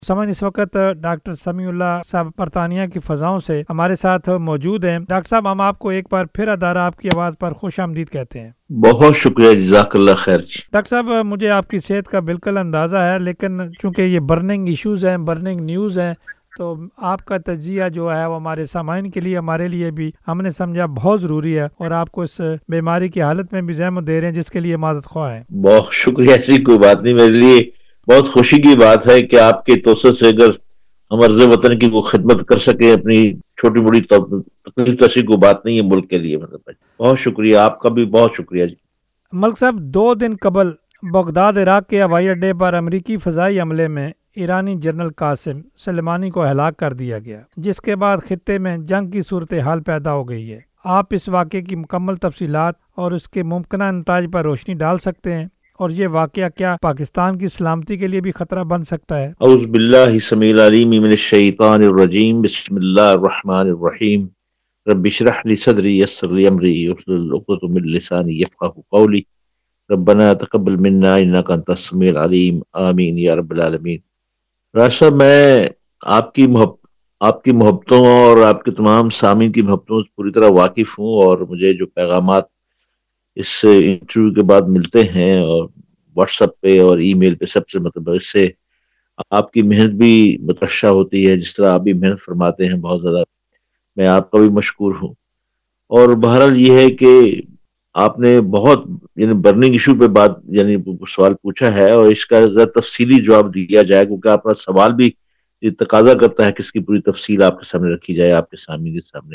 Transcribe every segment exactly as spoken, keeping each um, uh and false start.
سمجھ اس وقت ڈاکٹر سمیع اللہ صاحب برطانیہ کی فضاؤں سے ہمارے ساتھ موجود ہیں۔ ڈاکٹر صاحب، ہم آپ کو ایک بار پھر ادارہ آپ کی آواز پر خوش آمدید کہتے ہیں۔ بہت شکریہ، جزاک اللہ خیر جی۔ ڈاکٹر صاحب، مجھے آپ کی صحت کا بالکل اندازہ ہے، لیکن چونکہ یہ برننگ ایشوز ہیں، برننگ نیوز ہیں، تو آپ کا تجزیہ جو ہے وہ ہمارے سامعین کے لیے، ہمارے لیے بھی ہم نے سمجھا بہت ضروری ہے، اور آپ کو اس بیماری کی حالت میں بھی زحمت دے رہے ہیں، جس کے لیے معذرت خواہ ہیں۔ بہت شکریہ، ایسی کوئی بات نہیں، میرے لیے بہت خوشی کی بات ہے کہ آپ کے توسط سے اگر ہم عرض وطن کی کوئی خدمت کر سکے، اپنی چھوٹی بڑی تکلیف تو ایسی کوئی بات نہیں ہے ملک کے لیے، مطلب بہت شکریہ، آپ کا بھی بہت شکریہ جی۔ ملک صاحب، دو دن قبل بغداد عراق کے ہوائی اڈے پر امریکی فضائی حملے میں ایرانی جنرل قاسم سلیمانی کو ہلاک کر دیا گیا، جس کے بعد خطے میں جنگ کی صورتحال پیدا ہو گئی ہے۔ آپ اس واقعے کی مکمل تفصیلات اور اس کے ممکنہ نتائج پر روشنی ڈال سکتے ہیں، اور یہ واقعہ کیا پاکستان کی سلامتی کے لیے بھی خطرہ بن سکتا ہے؟ اعوذ باللہ السمیع العلیم من الشیطان الرجیم، بسم اللہ الرحمن الرحیم، رب اشرح لی صدری یسر لی امری واحلل عقدۃ من لسانی یفقهوا قولی، ربنا تقبل منا انک انت السمیع العلیم، آمین یا رب العالمین۔ راج صاحب، میں آپ کی محب آپ کی محبتوں اور آپ کے تمام سامعین کی محبتوں سے پوری طرح واقف ہوں، اور مجھے جو پیغامات اس انٹرویو کے بعد ملتے ہیں اور واٹس ایپ پہ اور ای میل پہ، سب سے مطلب اس سے آپ کی محنت بھی مترشح ہوتی ہے، جس طرح آپ بھی محنت فرماتے ہیں بہت زیادہ، میں آپ کا بھی مشکور ہوں۔ اور بہرحال یہ ہے کہ آپ نے بہت یعنی برننگ ایشو پہ بات یعنی سوال پوچھا ہے، اور اس کا زیادہ تفصیلی جواب دیا جائے، کیونکہ آپ کا سوال بھی تقاضا کرتا ہے کہ اس کی پوری تفصیل آپ کے سامنے رکھی جائے، آپ کے سامنے کے سامنے۔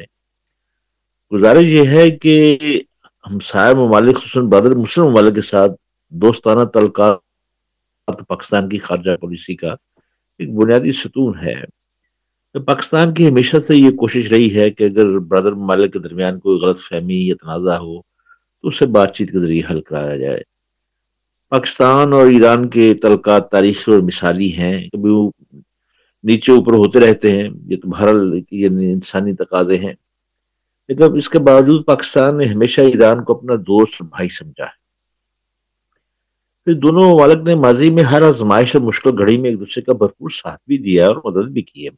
گزارش یہ ہے کہ ہمسائے ممالک خصوصاً برادر مسلم ممالک کے ساتھ دوستانہ تعلقات پاکستان کی خارجہ پالیسی کا ایک بنیادی ستون ہے۔ پاکستان کی ہمیشہ سے یہ کوشش رہی ہے کہ اگر برادر ممالک کے درمیان کوئی غلط فہمی یا تنازع ہو تو اسے بات چیت کے ذریعے حل کرایا جائے۔ پاکستان اور ایران کے تعلقات تاریخی اور مثالی ہیں، کبھی وہ نیچے اوپر ہوتے رہتے ہیں، یہ تو بہرحال یہ انسانی تقاضے ہیں، لیکن اب اس کے باوجود پاکستان نے ہمیشہ ایران کو اپنا دوست اور بھائی سمجھا ہے۔ پھر دونوں ممالک نے ماضی میں ہر آزمائش اور مشکل گھڑی میں ایک دوسرے کا بھرپور ساتھ بھی دیا اور مدد بھی کی ہے۔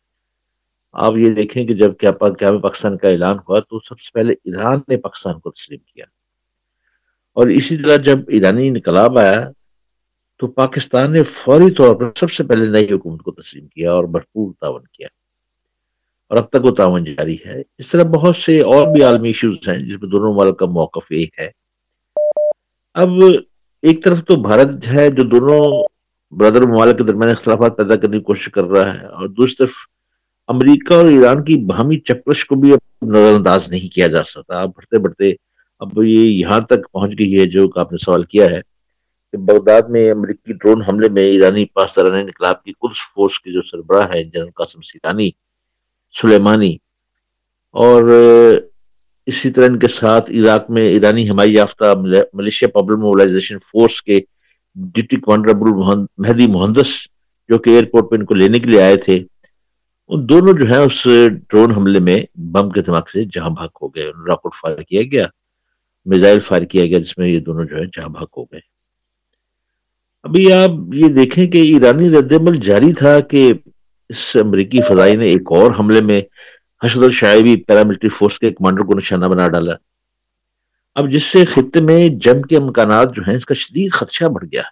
آپ یہ دیکھیں کہ جب کیا پاکستان کا اعلان ہوا تو سب سے پہلے ایران نے پاکستان کو تسلیم کیا، اور اسی طرح جب ایرانی انقلاب آیا تو پاکستان نے فوری طور پر سب سے پہلے نئی حکومت کو تسلیم کیا اور بھرپور تعاون کیا، اور اب تک وہ تعاون جاری ہے۔ اس طرح بہت سے اور بھی عالمی ایشوز ہیں جس میں دونوں ممالک کا موقف ایک ہے۔ اب ایک طرف تو بھارت ہے جو دونوں برادر ممالک کے درمیان اختلافات پیدا کرنے کی کوشش کر رہا ہے، اور دوسری طرف امریکہ اور ایران کی باہمی چکش کو بھی اب نظر انداز نہیں کیا جا سکتا۔ اب بڑھتے بڑھتے اب یہ یہاں تک پہنچ گئی ہے جو آپ نے سوال کیا ہے کہ بغداد میں امریکی ڈرون حملے میں ایرانی پاسداران انقلاب کی قدس فورس کے جو سربراہ ہے جنرل قاسم سیلانی سلیمانی، اور اسی طرح ان کے ساتھ عراق میں ایرانی حمایت یافتہ ملیشیا پبلک موبلائزیشن فورس کے deputy commander Abu Mahdi Muhandis جو کہ ایئرپورٹ پہ ان کو لینے کے لیے آئے تھے، ان دونوں جو ہیں اس ڈرون حملے میں بم کے دھماکے سے جہاں بھاگ ہو گئے، راکٹ فائر کیا گیا، میزائل فائر کیا گیا، جس میں یہ دونوں جو ہیں جہاں بھاگ ہو گئے۔ ابھی آپ یہ دیکھیں کہ ایرانی رد عمل جاری تھا کہ اس امریکی فضائی نے ایک اور حملے میں حشد الشعیبی پیراملٹری فورس کے کمانڈر کو نشانہ بنا ڈالا، اب جس سے خطے میں جنگ کے امکانات جو ہیں اس کا شدید خدشہ بڑھ گیا۔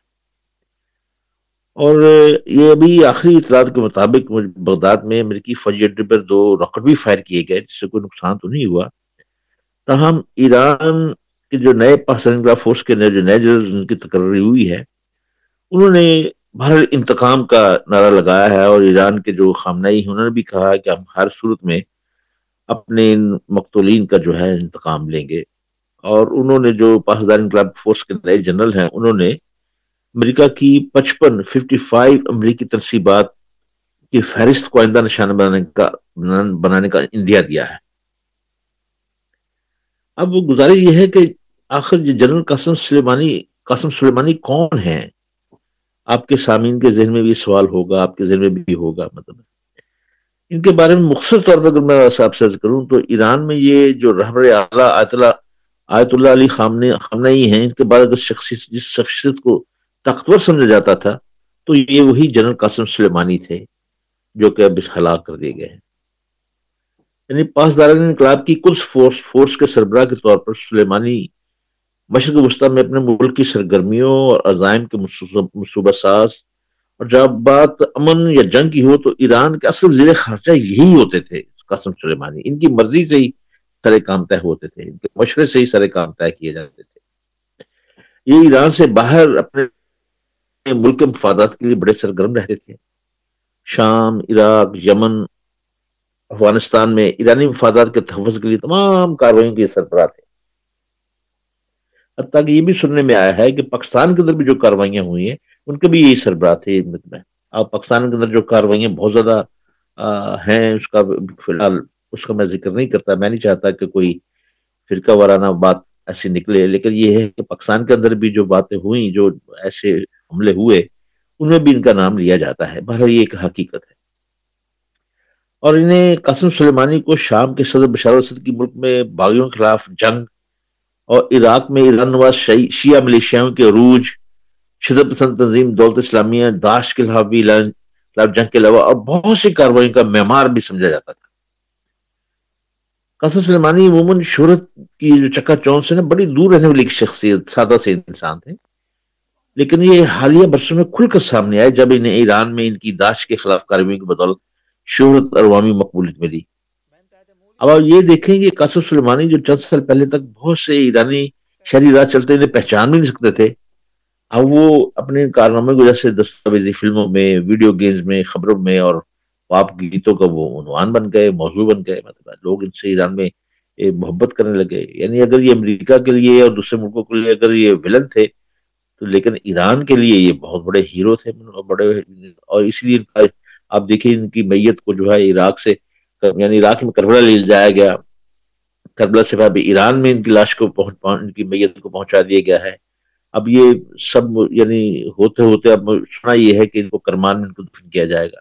اور یہ ابھی آخری اطلاعات کے مطابق بغداد میں امریکی فوجی اڈے پر دو راکٹ بھی فائر کیے گئے، جس سے کوئی نقصان تو نہیں ہوا، تاہم ایران کے جو نئے پاکستان انقلاب فورس کے نئے جو نئے جن کی تقرری ہوئی ہے انہوں نے بہر انتقام کا نعرہ لگایا ہے، اور ایران کے جو خامنائی ہیں انہوں نے بھی کہا کہ ہم ہر صورت میں اپنے ان مقتولین کا جو ہے انتقام لیں گے۔ اور انہوں نے جو پاسدار انقلاب فورس کے نئے جنرل ہیں انہوں نے امریکہ کی پچپن ففٹی فائیو امریکی تنصیبات کی فہرست کو آئندہ نشانہ بنانے کا بنانے کا اندیا دیا ہے۔ اب گزارش یہ ہے کہ آخر یہ general Qasem Soleimani Qasem Soleimani کون ہیں؟ آپ کے سامعین کے ذہن میں بھی سوال ہوگا، آپ کے ذہن میں بھی ہوگا۔ مطلب ان کے بارے میں مختصر طور پر اگر میں آپ سے عرض کروں تو ایران میں یہ جو رہبر اعلیٰ آیت اللہ آیت اللہ علی خامنئی ہیں، ان کے بعد اگر شخصیت جس شخصیت کو طاقتور سمجھا جاتا تھا تو یہ وہی جنرل قاسم سلیمانی تھے جو کہ اب ہلاک کر دیے گئے ہیں. یعنی پاسداران انقلاب کی قدس فورس فورس کے سربراہ کے طور پر سلیمانی مشرق وسطی میں اپنے ملک کی سرگرمیوں اور عزائم کے منصوبہ ساز، اور جب بات امن یا جنگ کی ہو تو ایران کے اصل وزیر خارجہ یہی ہوتے تھے قاسم سلیمانی. ان کی مرضی سے ہی سارے کام طے ہوتے تھے، ان کے مشورے سے ہی سارے کام طے کیے جاتے تھے. یہ ایران سے باہر اپنے ملک کے مفادات کے لیے بڑے سرگرم رہتے تھے. شام، عراق، یمن، افغانستان میں ایرانی مفادات کے تحفظ کے لیے تمام کارروائیوں کے سربراہ تھے. حتیٰ کہ یہ بھی سننے میں آیا ہے کہ پاکستان کے اندر بھی جو کاروائیاں ہوئی ہیں ان کے بھی یہی سربراہ تھے. اب پاکستان کے اندر جو کاروائیاں بہت زیادہ ہیں اس کا فی الحال اس کا میں ذکر نہیں کرتا. میں نہیں چاہتا کہ کوئی فرقہ وارانہ بات ایسی نکلے، لیکن یہ ہے کہ پاکستان کے اندر بھی جو باتیں ہوئیں، جو ایسے حملے ہوئے، ان میں بھی ان کا نام لیا جاتا ہے. بہرحال یہ ایک حقیقت ہے. اور انہیں قاسم سلیمانی کو شام کے صدر بشار الاسد کی ملک میں باغیوں کے خلاف جنگ، اور عراق میں ایران نواز شیعہ ملیشیاؤں کے عروج، شدت پسند تنظیم دولت اسلامیہ، داعش کے خلاف بھی خلاف جنگ کے علاوہ اور بہت سی کارروائیوں کا معمار بھی سمجھا جاتا تھا. قاسم سلیمانی عموماً شہرت کی جو چکا چوند سے نا بڑی دور رہنے والی ایک شخصیت، سادہ سے انسان تھے. لیکن یہ حالیہ برسوں میں کھل کر سامنے آئے جب انہیں ایران میں ان کی داعش کے خلاف کارروائیوں کی بدولت شہرت اور عوامی مقبولیت ملی. اب آپ یہ دیکھیں کہ قاسم سلیمانی جو چند سال پہلے تک بہت سے ایرانی شہری راہ چلتے انہیں پہچان بھی نہیں سکتے تھے، اب وہ اپنے کارنامے کی وجہ سے دستاویزی فلموں میں، ویڈیو گیمز میں، خبروں میں اور پاپ گیتوں کا وہ عنوان بن گئے، موضوع بن گئے. مطلب لوگ ان سے ایران میں محبت کرنے لگے. یعنی اگر یہ امریکہ کے لیے اور دوسرے ملکوں کے لیے اگر یہ ولن تھے تو لیکن ایران کے لیے یہ بہت بڑے ہیرو تھے بڑے. اور اس لیے آپ دیکھیں ان کی میت کو جو ہے عراق سے، یعنی عراق میں کربلا لے جایا گیا، کربلا سے ابھی ایران میں ان کی لاش کو پہنچ ان کی میت کو پہنچا دیا گیا ہے. اب یہ سب یعنی ہوتے ہوتے اب سنا یہ ہے کہ ان کو کرمان میں ان کو دفن کیا جائے گا.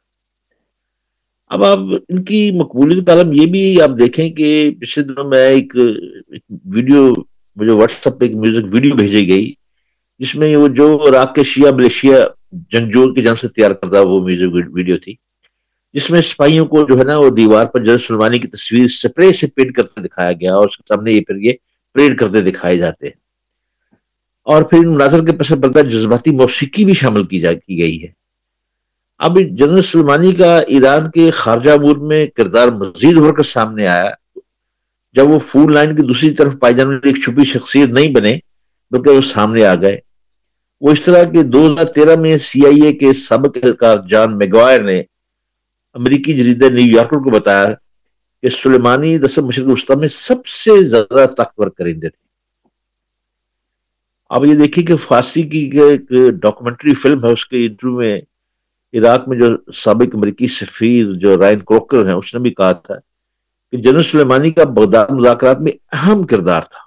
اب آپ ان کی مقبولیت کا عالم یہ بھی آپ دیکھیں کہ پچھلے دنوں میں ایک ویڈیو مجھے واٹس ایپ پہ ایک میوزک ویڈیو بھیجی گئی جس میں وہ جو عراق کے شیعہ ملیشیا جنگجوؤں کی جانب سے تیار کردہ وہ میوزک ویڈیو تھی، جس میں سپاہیوں کو جو ہے نا وہ دیوار پر جنرل سلیمانی کی تصویر سپرے سے پینٹ کرتے دکھایا گیا اور اس کے سامنے یہ پھر یہ پریڈ کرتے دکھائے جاتے ہیں. اور پھر مناظر کے پس پردہ جذباتی موسیقی بھی شامل کی جا کی گئی ہے. اب جنرل سلیمانی کا ایران کے خارجہ امور میں کردار مزید ہو کر سامنے آیا جب وہ فون لائن کی دوسری طرف پائی جانے والی ایک چھپی شخصیت نہیں بنے بلکہ وہ سامنے آ گئے. وہ اس طرح کہ دو ہزار تیرہ میں سی آئی اے کے سابق اہلکار جان میگوائر نے امریکی جریدہ نیو یارکر کو بتایا کہ سلیمانی دراصل مشرق وسطی میں سب سے زیادہ طاقتور کرندے تھے. اب یہ دیکھیے کہ فارسی کی ایک ڈاکومنٹری فلم ہے، اس کے انٹرویو میں عراق میں جو سابق امریکی سفیر جو رائن کروکر ہیں اس نے بھی کہا تھا کہ جنرل سلیمانی کا بغداد مذاکرات میں اہم کردار تھا.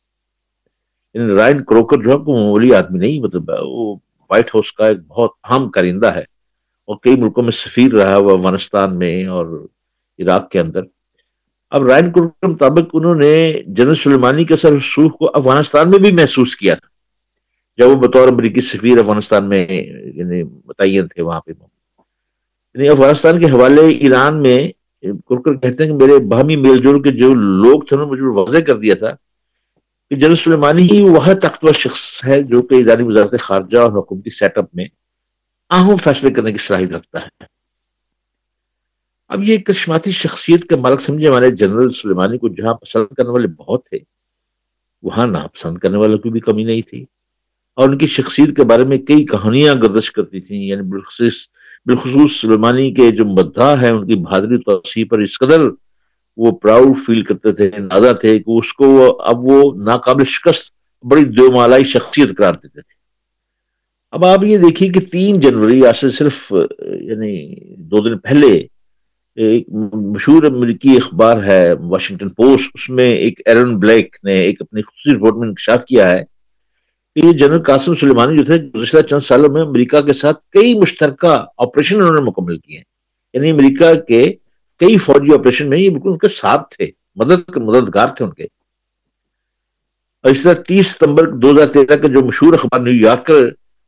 یعنی رائن کروکر جو ہے کوئی معمولی آدمی نہیں، مطلب وہ وائٹ ہاؤس کا ایک بہت اہم کرندہ ہے اور کئی ملکوں میں سفیر رہا ہوا افغانستان میں اور عراق کے اندر. اب رائن کروکر کے مطابق انہوں نے جنرل سلیمانی کے اثر رسوخ کو افغانستان میں بھی محسوس کیا تھا جب وہ بطور امریکی سفیر افغانستان میں یعنی متعین تھے وہاں پہ. یعنی افغانستان کے حوالے ایران میں کروکر کہتے ہیں کہ میرے باہمی میل جول کے جو لوگ تھے انہوں نے مجھے واضح کر دیا تھا کہ جنرل سلیمانی ہی وہ طاقتور شخص ہے جو کہ ایرانی وزارت خارجہ اور حکومتی سیٹ اپ میں اہم فیصلے کرنے کی صلاحیت رکھتا ہے. اب یہ کرشماتی شخصیت کا مالک سمجھے ہمارے جنرل سلیمانی کو جہاں پسند کرنے والے بہت تھے وہاں ناپسند کرنے والوں کی بھی کمی نہیں تھی، اور ان کی شخصیت کے بارے میں کئی کہانیاں گردش کرتی تھیں. یعنی بالخصوص بالخصوص سلیمانی کے جو مداح ہیں ان کی بہادری و توسیع پر اس قدر وہ پراؤڈ فیل کرتے تھے، نازا تھے کہ اس کو اب وہ ناقابل شکست بڑی دیومالائی شخصیت قرار دیتے تھے. اب آپ یہ دیکھیے کہ تین جنوری آج سے صرف یعنی دو دن پہلے ایک مشہور امریکی اخبار ہے واشنگٹن پوسٹ، اس میں ایک ایرن بلیک نے ایک اپنی خصوصی رپورٹ میں انکشاف کیا ہے کہ یہ جنرل قاسم سلیمانی جو تھے گزشتہ چند سالوں میں امریکہ کے ساتھ کئی مشترکہ آپریشن انہوں نے مکمل کیے ہیں. یعنی امریکہ کے کئی فوجی آپریشن میں یہ بالکل ان کے ساتھ تھے، مدد مددگار تھے ان کے. اور اس طرح تیس ستمبر دو ہزار تیرہ کا جو مشہور اخبار نیو یارکر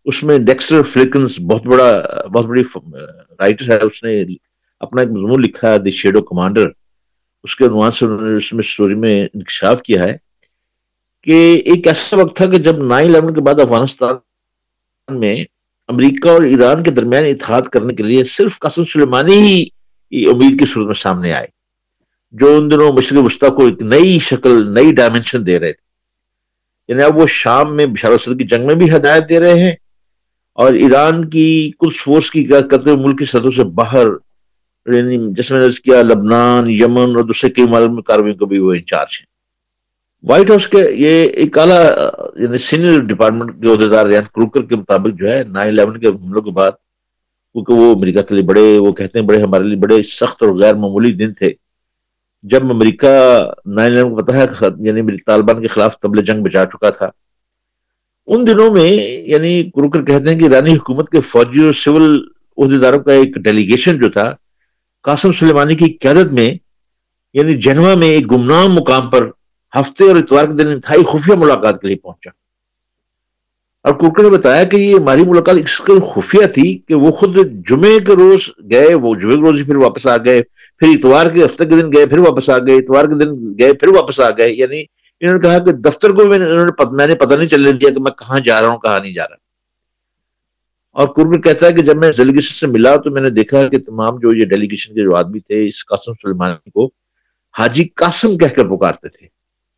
اس میں ڈیکسٹر فلیکنز بہت بڑا بہت بڑی رائٹر ہے، اس نے اپنا ایک مضمون لکھا ہے دی شیڈو کمانڈر. اس کے عنوان سے انہوں نے اس میں اسٹوری میں انکشاف کیا ہے کہ ایک ایسا وقت تھا کہ جب نائن الیون کے بعد افغانستان میں امریکہ اور ایران کے درمیان اتحاد کرنے کے لیے صرف قاسم سلیمانی ہی امید کی صورت میں سامنے آئے، جو ان دنوں مشرق وسطیٰ کو ایک نئی شکل، نئی ڈائمنشن دے رہے تھے. یعنی اب وہ شام میں بشار الاسد کی جنگ میں بھی ہدایت دے رہے ہیں اور ایران کی کچھ فورس کی کرتے ہوئے ملک کی سرحدوں سے باہر، یعنی جس میں نے کیا لبنان، یمن اور دوسرے کئی ممالک میں کارروائیوں کو بھی وہ انچارج ہیں. وائٹ ہاؤس کے یہ ایک اعلیٰ یعنی سینئر ڈپارٹمنٹ کے عہدیدار ریان کروکر کے مطابق جو ہے نائن الیون کے حملوں کے بعد، کیونکہ وہ امریکہ کے لیے بڑے، وہ کہتے ہیں بڑے ہمارے لیے بڑے سخت اور غیر معمولی دن تھے جب امریکہ نائن الیون کو پتہ ہے یعنی طالبان کے خلاف طبل جنگ بچا چکا تھا. ان دنوں میں یعنی کروکر کہتے ہیں کہ ایرانی حکومت کے فوجی اور سول عہدیداروں کا ایک ڈیلیگیشن جو تھا قاسم سلیمانی کی قیادت میں یعنی جنوا میں ایک گمنام مقام پر ہفتے اور اتوار کے دن انتہائی خفیہ ملاقات کے لیے پہنچا. اور کروکر نے بتایا کہ یہ ہماری ملاقات اس قدر خفیہ تھی کہ وہ خود جمعے کے روز گئے، وہ جمعے کے روز ہی پھر واپس آ گئے، پھر اتوار کے ہفتے کے دن گئے پھر واپس آ گئے، اتوار کے دن گئے پھر واپس آ گئے. یعنی انہوں نے کہا کہ دفتر کو میں نے پتہ نہیں چلنے دیا کہ میں کہاں جا رہا ہوں کہاں نہیں جا رہا. اور کروکر کہتا ہے کہ جب میں ڈیلیگیشن سے ملا تو میں نے دیکھا کہ تمام جو یہ ڈیلیگیشن کے جو آدمی تھے اس قاسم سلیمانی کو حاجی قاسم کہہ کر پکارتے تھے،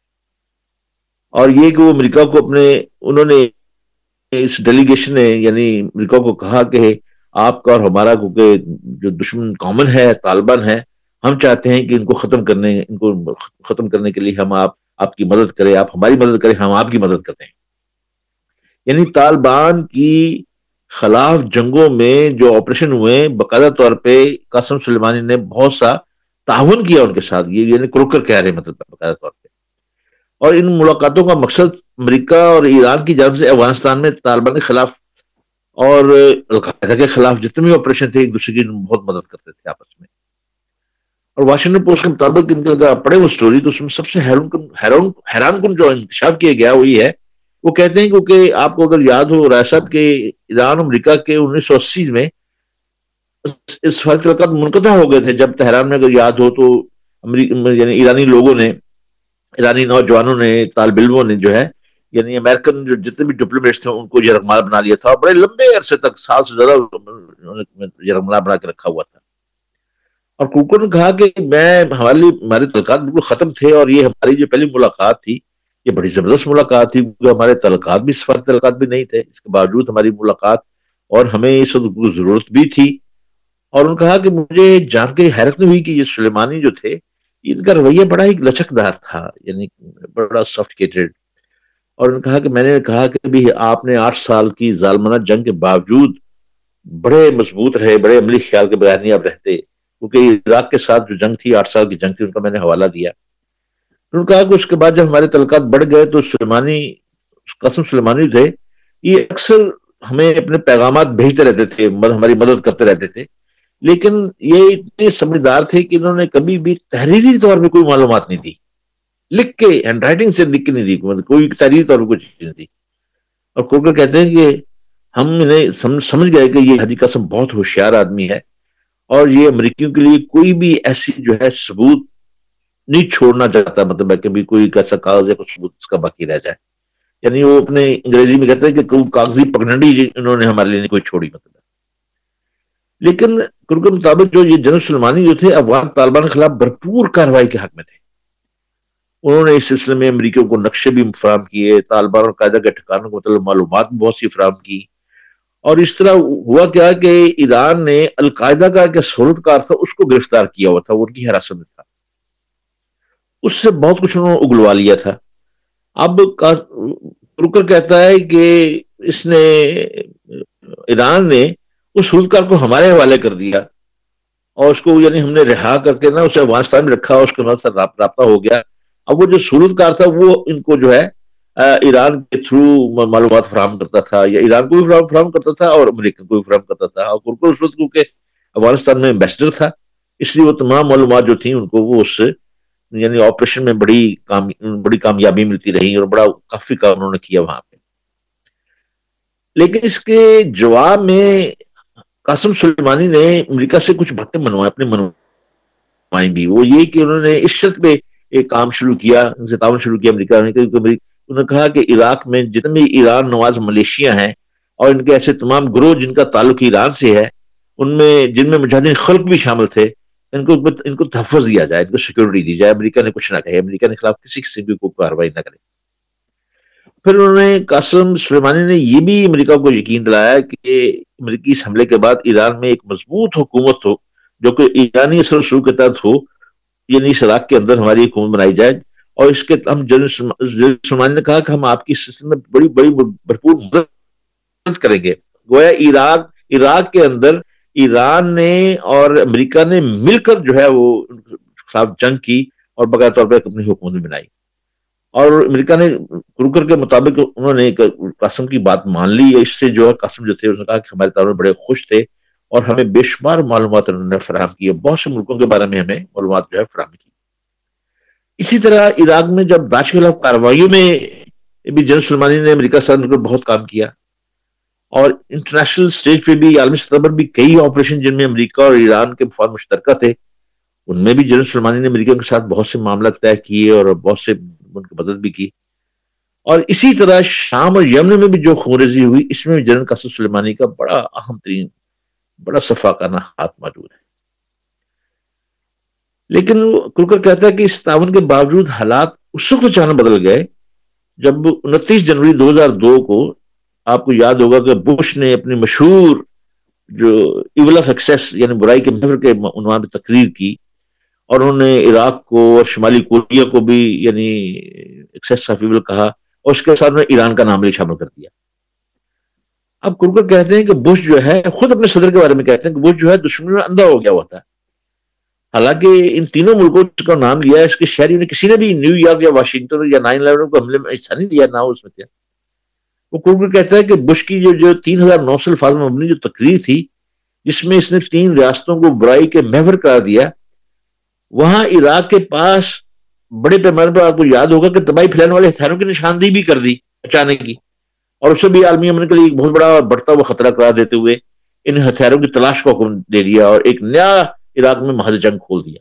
اور یہ کہ وہ امریکہ کو اپنے انہوں نے اس ڈیلیگیشن نے یعنی امریکہ کو کہا کہ آپ کا اور ہمارا کیونکہ جو دشمن کامن ہے طالبان ہے، ہم چاہتے ہیں کہ ان کو ختم کرنے ان کو ختم کرنے کے لیے ہم آپ آپ کی مدد کریں، آپ ہماری مدد کریں، ہم آپ کی مدد کرتے ہیں. یعنی طالبان کی خلاف جنگوں میں جو آپریشن ہوئے باقاعدہ طور پہ قاسم سلیمانی نے بہت سا تعاون کیا ان کے ساتھ، یہ یعنی کروکر کہہ رہے مطلب باقاعدہ طور پہ. اور ان ملاقاتوں کا مقصد امریکہ اور ایران کی جانب سے افغانستان میں طالبان کے خلاف اور القاعدہ کے خلاف جتنے بھی آپریشن تھے ایک دوسرے کی بہت مدد کرتے تھے آپس میں. اور واشنگٹن پوسٹ کے مطابق ان کا پڑھے وہ سٹوری تو اس میں سب سے حیران کن حیران حیران کن جو انکشاف کیا گیا وہی ہے، وہ کہتے ہیں کیونکہ آپ کو اگر یاد ہو رائے صاحب کے ایران امریکہ کے انیس سو اسی میں اس فال تعلقات منقطع ہو گئے تھے. جب تہران میں اگر یاد ہو تو امریکہ یعنی ایرانی لوگوں نے، ایرانی نوجوانوں نے، طالب علموں نے جو ہے یعنی امریکن جو جتنے بھی ڈپلومیٹس تھے ان کو یرغمال بنا لیا تھا اور بڑے لمبے عرصے تک سال سے زیادہ یرغمال بنا کے رکھا ہوا تھا. اور کوکر نے کہا کہ میں ہمارے ہمارے تعلقات بالکل ختم تھے اور یہ ہماری جو پہلی ملاقات تھی یہ بڑی زبردست ملاقات تھی کیونکہ ہمارے تعلقات بھی سفارتی تعلقات بھی نہیں تھے، اس کے باوجود ہماری ملاقات اور ہمیں اس وقت ضرورت بھی تھی. اور انہوں نے کہا کہ مجھے جان کے حیرت نہیں ہوئی کہ یہ سلیمانی جو تھے ان کا رویہ بڑا ہی لچکدار تھا، یعنی بڑا سافٹیکیٹڈ. اور انہوں نے کہا کہ میں نے کہا کہ بھی آپ نے آٹھ سال کی ظالمانہ جنگ کے باوجود بڑے مضبوط رہے، بڑے عملی خیال کے بغیر نہیں آپ رہتے، کیونکہ عراق کے ساتھ جو جنگ تھی آٹھ سال کی جنگ تھی ان کا میں نے حوالہ دیا. انہوں نے کہا کہ اس کے بعد جب ہمارے تعلقات بڑھ گئے تو سلیمانی قاسم سلیمانی تھے یہ اکثر ہمیں اپنے پیغامات بھیجتے رہتے تھے، ہماری مدد کرتے رہتے تھے، لیکن یہ اتنے سمجھدار تھے کہ انہوں نے کبھی بھی تحریری طور پہ کوئی معلومات نہیں دی، لکھ کے ہینڈ رائٹنگ سے لکھ کے نہیں دی، کوئی تحریری طور پہ کوئی چیز نہیں دی. اور کوکر کہتے ہیں کہ ہم انہیں سمجھ گئے کہ یہ حاجی قاسم بہت ہوشیار آدمی ہے اور یہ امریکیوں کے لیے کوئی بھی ایسی جو ہے ثبوت نہیں چھوڑنا چاہتا، مطلب ہے کہ بھی کوئی ایسا کاغذ یا کوئی ثبوت اس کا باقی رہ جائے. یعنی وہ اپنے انگریزی میں کہتے ہیں کہ کوئی کاغذی پگڈنڈی انہوں نے ہمارے لیے کوئی چھوڑی مطلب. لیکن کے مطابق جو یہ جنرل سلیمانی جو تھے افغان طالبان کے خلاف بھرپور کارروائی کے حق میں تھے. انہوں نے اس سلسلے میں امریکیوں کو نقشے بھی فراہم کیے، طالبان اور قاعدہ کے ٹھکانوں کو مطلب معلومات بہت سی فراہم کی. اور اس طرح ہوا کیا کہ ایران نے القاعدہ کا ایک سہولتکار تھا اس کو گرفتار کیا ہوا تھا، وہ ان کی حراست میں تھا، اس سے بہت کچھ انہوں نے اگلوا لیا تھا. اب کروکر کہتا ہے کہ اس نے ایران نے اس سہولتکار کو ہمارے حوالے کر دیا اور اس کو یعنی ہم نے رہا کر کے نا اسے افغانستان میں رکھا، اس کے بعد سے رابطہ ہو گیا. اب وہ جو سہولتکار تھا وہ ان کو جو ہے ایران کے تھرو معلومات فراہم کرتا تھا، یا ایران کو بھی فراہم کرتا تھا اور امریکہ کو بھی فراہم کرتا تھا. اور کروکر اس وقت کیونکہ افغانستان میں ایمبیسڈر تھا اس لیے وہ تمام معلومات جو تھیں ان کو وہ اس سے یعنی آپریشن میں بڑی کام بڑی کامیابی ملتی رہی اور بڑا کافی کام انہوں نے کیا وہاں پہ. لیکن اس کے جواب میں قاسم سلیمانی نے امریکہ سے کچھ باتیں منوائیں اپنے منوائیں بھی. وہ یہ کہ انہوں نے اس شرط پہ ایک کام شروع کیا، ان سے تعاون شروع کیا امریکہ نے، انہوں نے کہا کہ عراق میں جتنے ایران نواز ملیشیا ہیں اور ان کے ایسے تمام گروہ جن کا تعلق ایران سے ہے، ان میں جن میں مجاہدین خلق بھی شامل تھے، ان کو ان کو تحفظ دیا جائے، ان کو سیکورٹی دی جائے. امریکہ نے کچھ نہ کہے، امریکہ نے خلاف کسی قسم کی کوئی کارروائی نہ کرے. پھر انہوں نے قاسم سلیمانی نے یہ بھی امریکہ کو یقین دلایا کہ امریکی اس حملے کے بعد ایران میں ایک مضبوط حکومت ہو جو کہ ایرانی اثر و رسوخ کے تحت ہو، یعنی اس عراق کے اندر ہماری حکومت بنائی جائے. اور اس کے ہم جنرل سلیمانی نے کہا کہ ہم آپ کی سلسلے میں بڑی بڑی بھرپور مدد کریں گے. گویا عراق عراق کے اندر ایران نے اور امریکہ نے مل کر جو ہے وہ خلاف جنگ کی اور باقاعدہ طور پر اپنی حکومت بنائی. اور امریکہ نے کروکر کے مطابق انہوں نے قاسم کی بات مان لی. اس سے جو ہے قاسم جو تھے انہوں نے کہا کہ ہمارے تعاون بڑے خوش تھے اور ہمیں بے شمار معلومات انہوں نے فراہم کی، بہت سے ملکوں کے بارے میں ہمیں معلومات جو ہے فراہم کی. اسی طرح عراق میں جب داعش کے خلاف کارروائیوں میں بھی جنرل سلیمانی نے امریکہ سے مل کر بہت کام کیا، اور انٹرنیشنل سٹیج پہ بھی عالمی سطح پر بھی کئی آپریشن جن میں امریکہ اور ایران کے مفاد مشترکہ تھے، ان میں بھی جنرل سلیمانی نے امریکہ کے ساتھ بہت سے معاملات طے کیے اور بہت سے ان کی مدد بھی کی. اور اسی طرح شام اور یمن میں بھی جو خونریزی ہوئی، اس میں بھی جنرل قاسم سلیمانی کا بڑا اہم ترین بڑا صفاقانہ ہاتھ موجود ہے. لیکن کروکر کہتا ہے کہ اس تعاون کے باوجود حالات اس وقت اچانک بدل گئے جب انتیس جنوری دو ہزار دو کو آپ کو یاد ہوگا کہ بش نے اپنی مشہور جو ایول آف ایکسیس یعنی برائی کے محور کے عنوان پہ تقریر کی، اور انہوں نے عراق کو اور شمالی کوریا کو بھی یعنی ایکسیس آف ایول کہا، اور اس کے ساتھ میں ایران کا نام بھی شامل کر دیا. اب کروکر کہتے ہیں کہ بش جو ہے خود اپنے صدر کے بارے میں کہتے ہیں کہ بش جو ہے دشمنی میں اندھا ہو گیا ہوا تھا. حالانکہ ان تینوں ملکوں کا نام لیا ہے، اس کے شہریوں نے کسی نے بھی نیو یارک یا واشنگٹن یا نائن الیون کو حملے میں حصہ نہیں دیا، نہ اس میں تھے. وہ کروکر کہتا ہے کہ بش کی جو جو تین ہزار نو سو الفاظ میں مبنی جو تقریر تھی، جس میں اس نے تین ریاستوں کو برائی کے محور قرار دیا، وہاں عراق کے پاس بڑے پیمانے پر آپ کو یاد ہوگا کہ تباہی پھیلانے والے ہتھیاروں کی نشاندہی بھی کر دی اچانک کی، اور اسے بھی عالمی امن کے لیے بہت بڑا بڑھتا ہوا خطرہ قرار دیتے ہوئے ان ہتھیاروں کی تلاش کا حکم دے دیا اور ایک نیا عراق میں محض جنگ کھول دیا،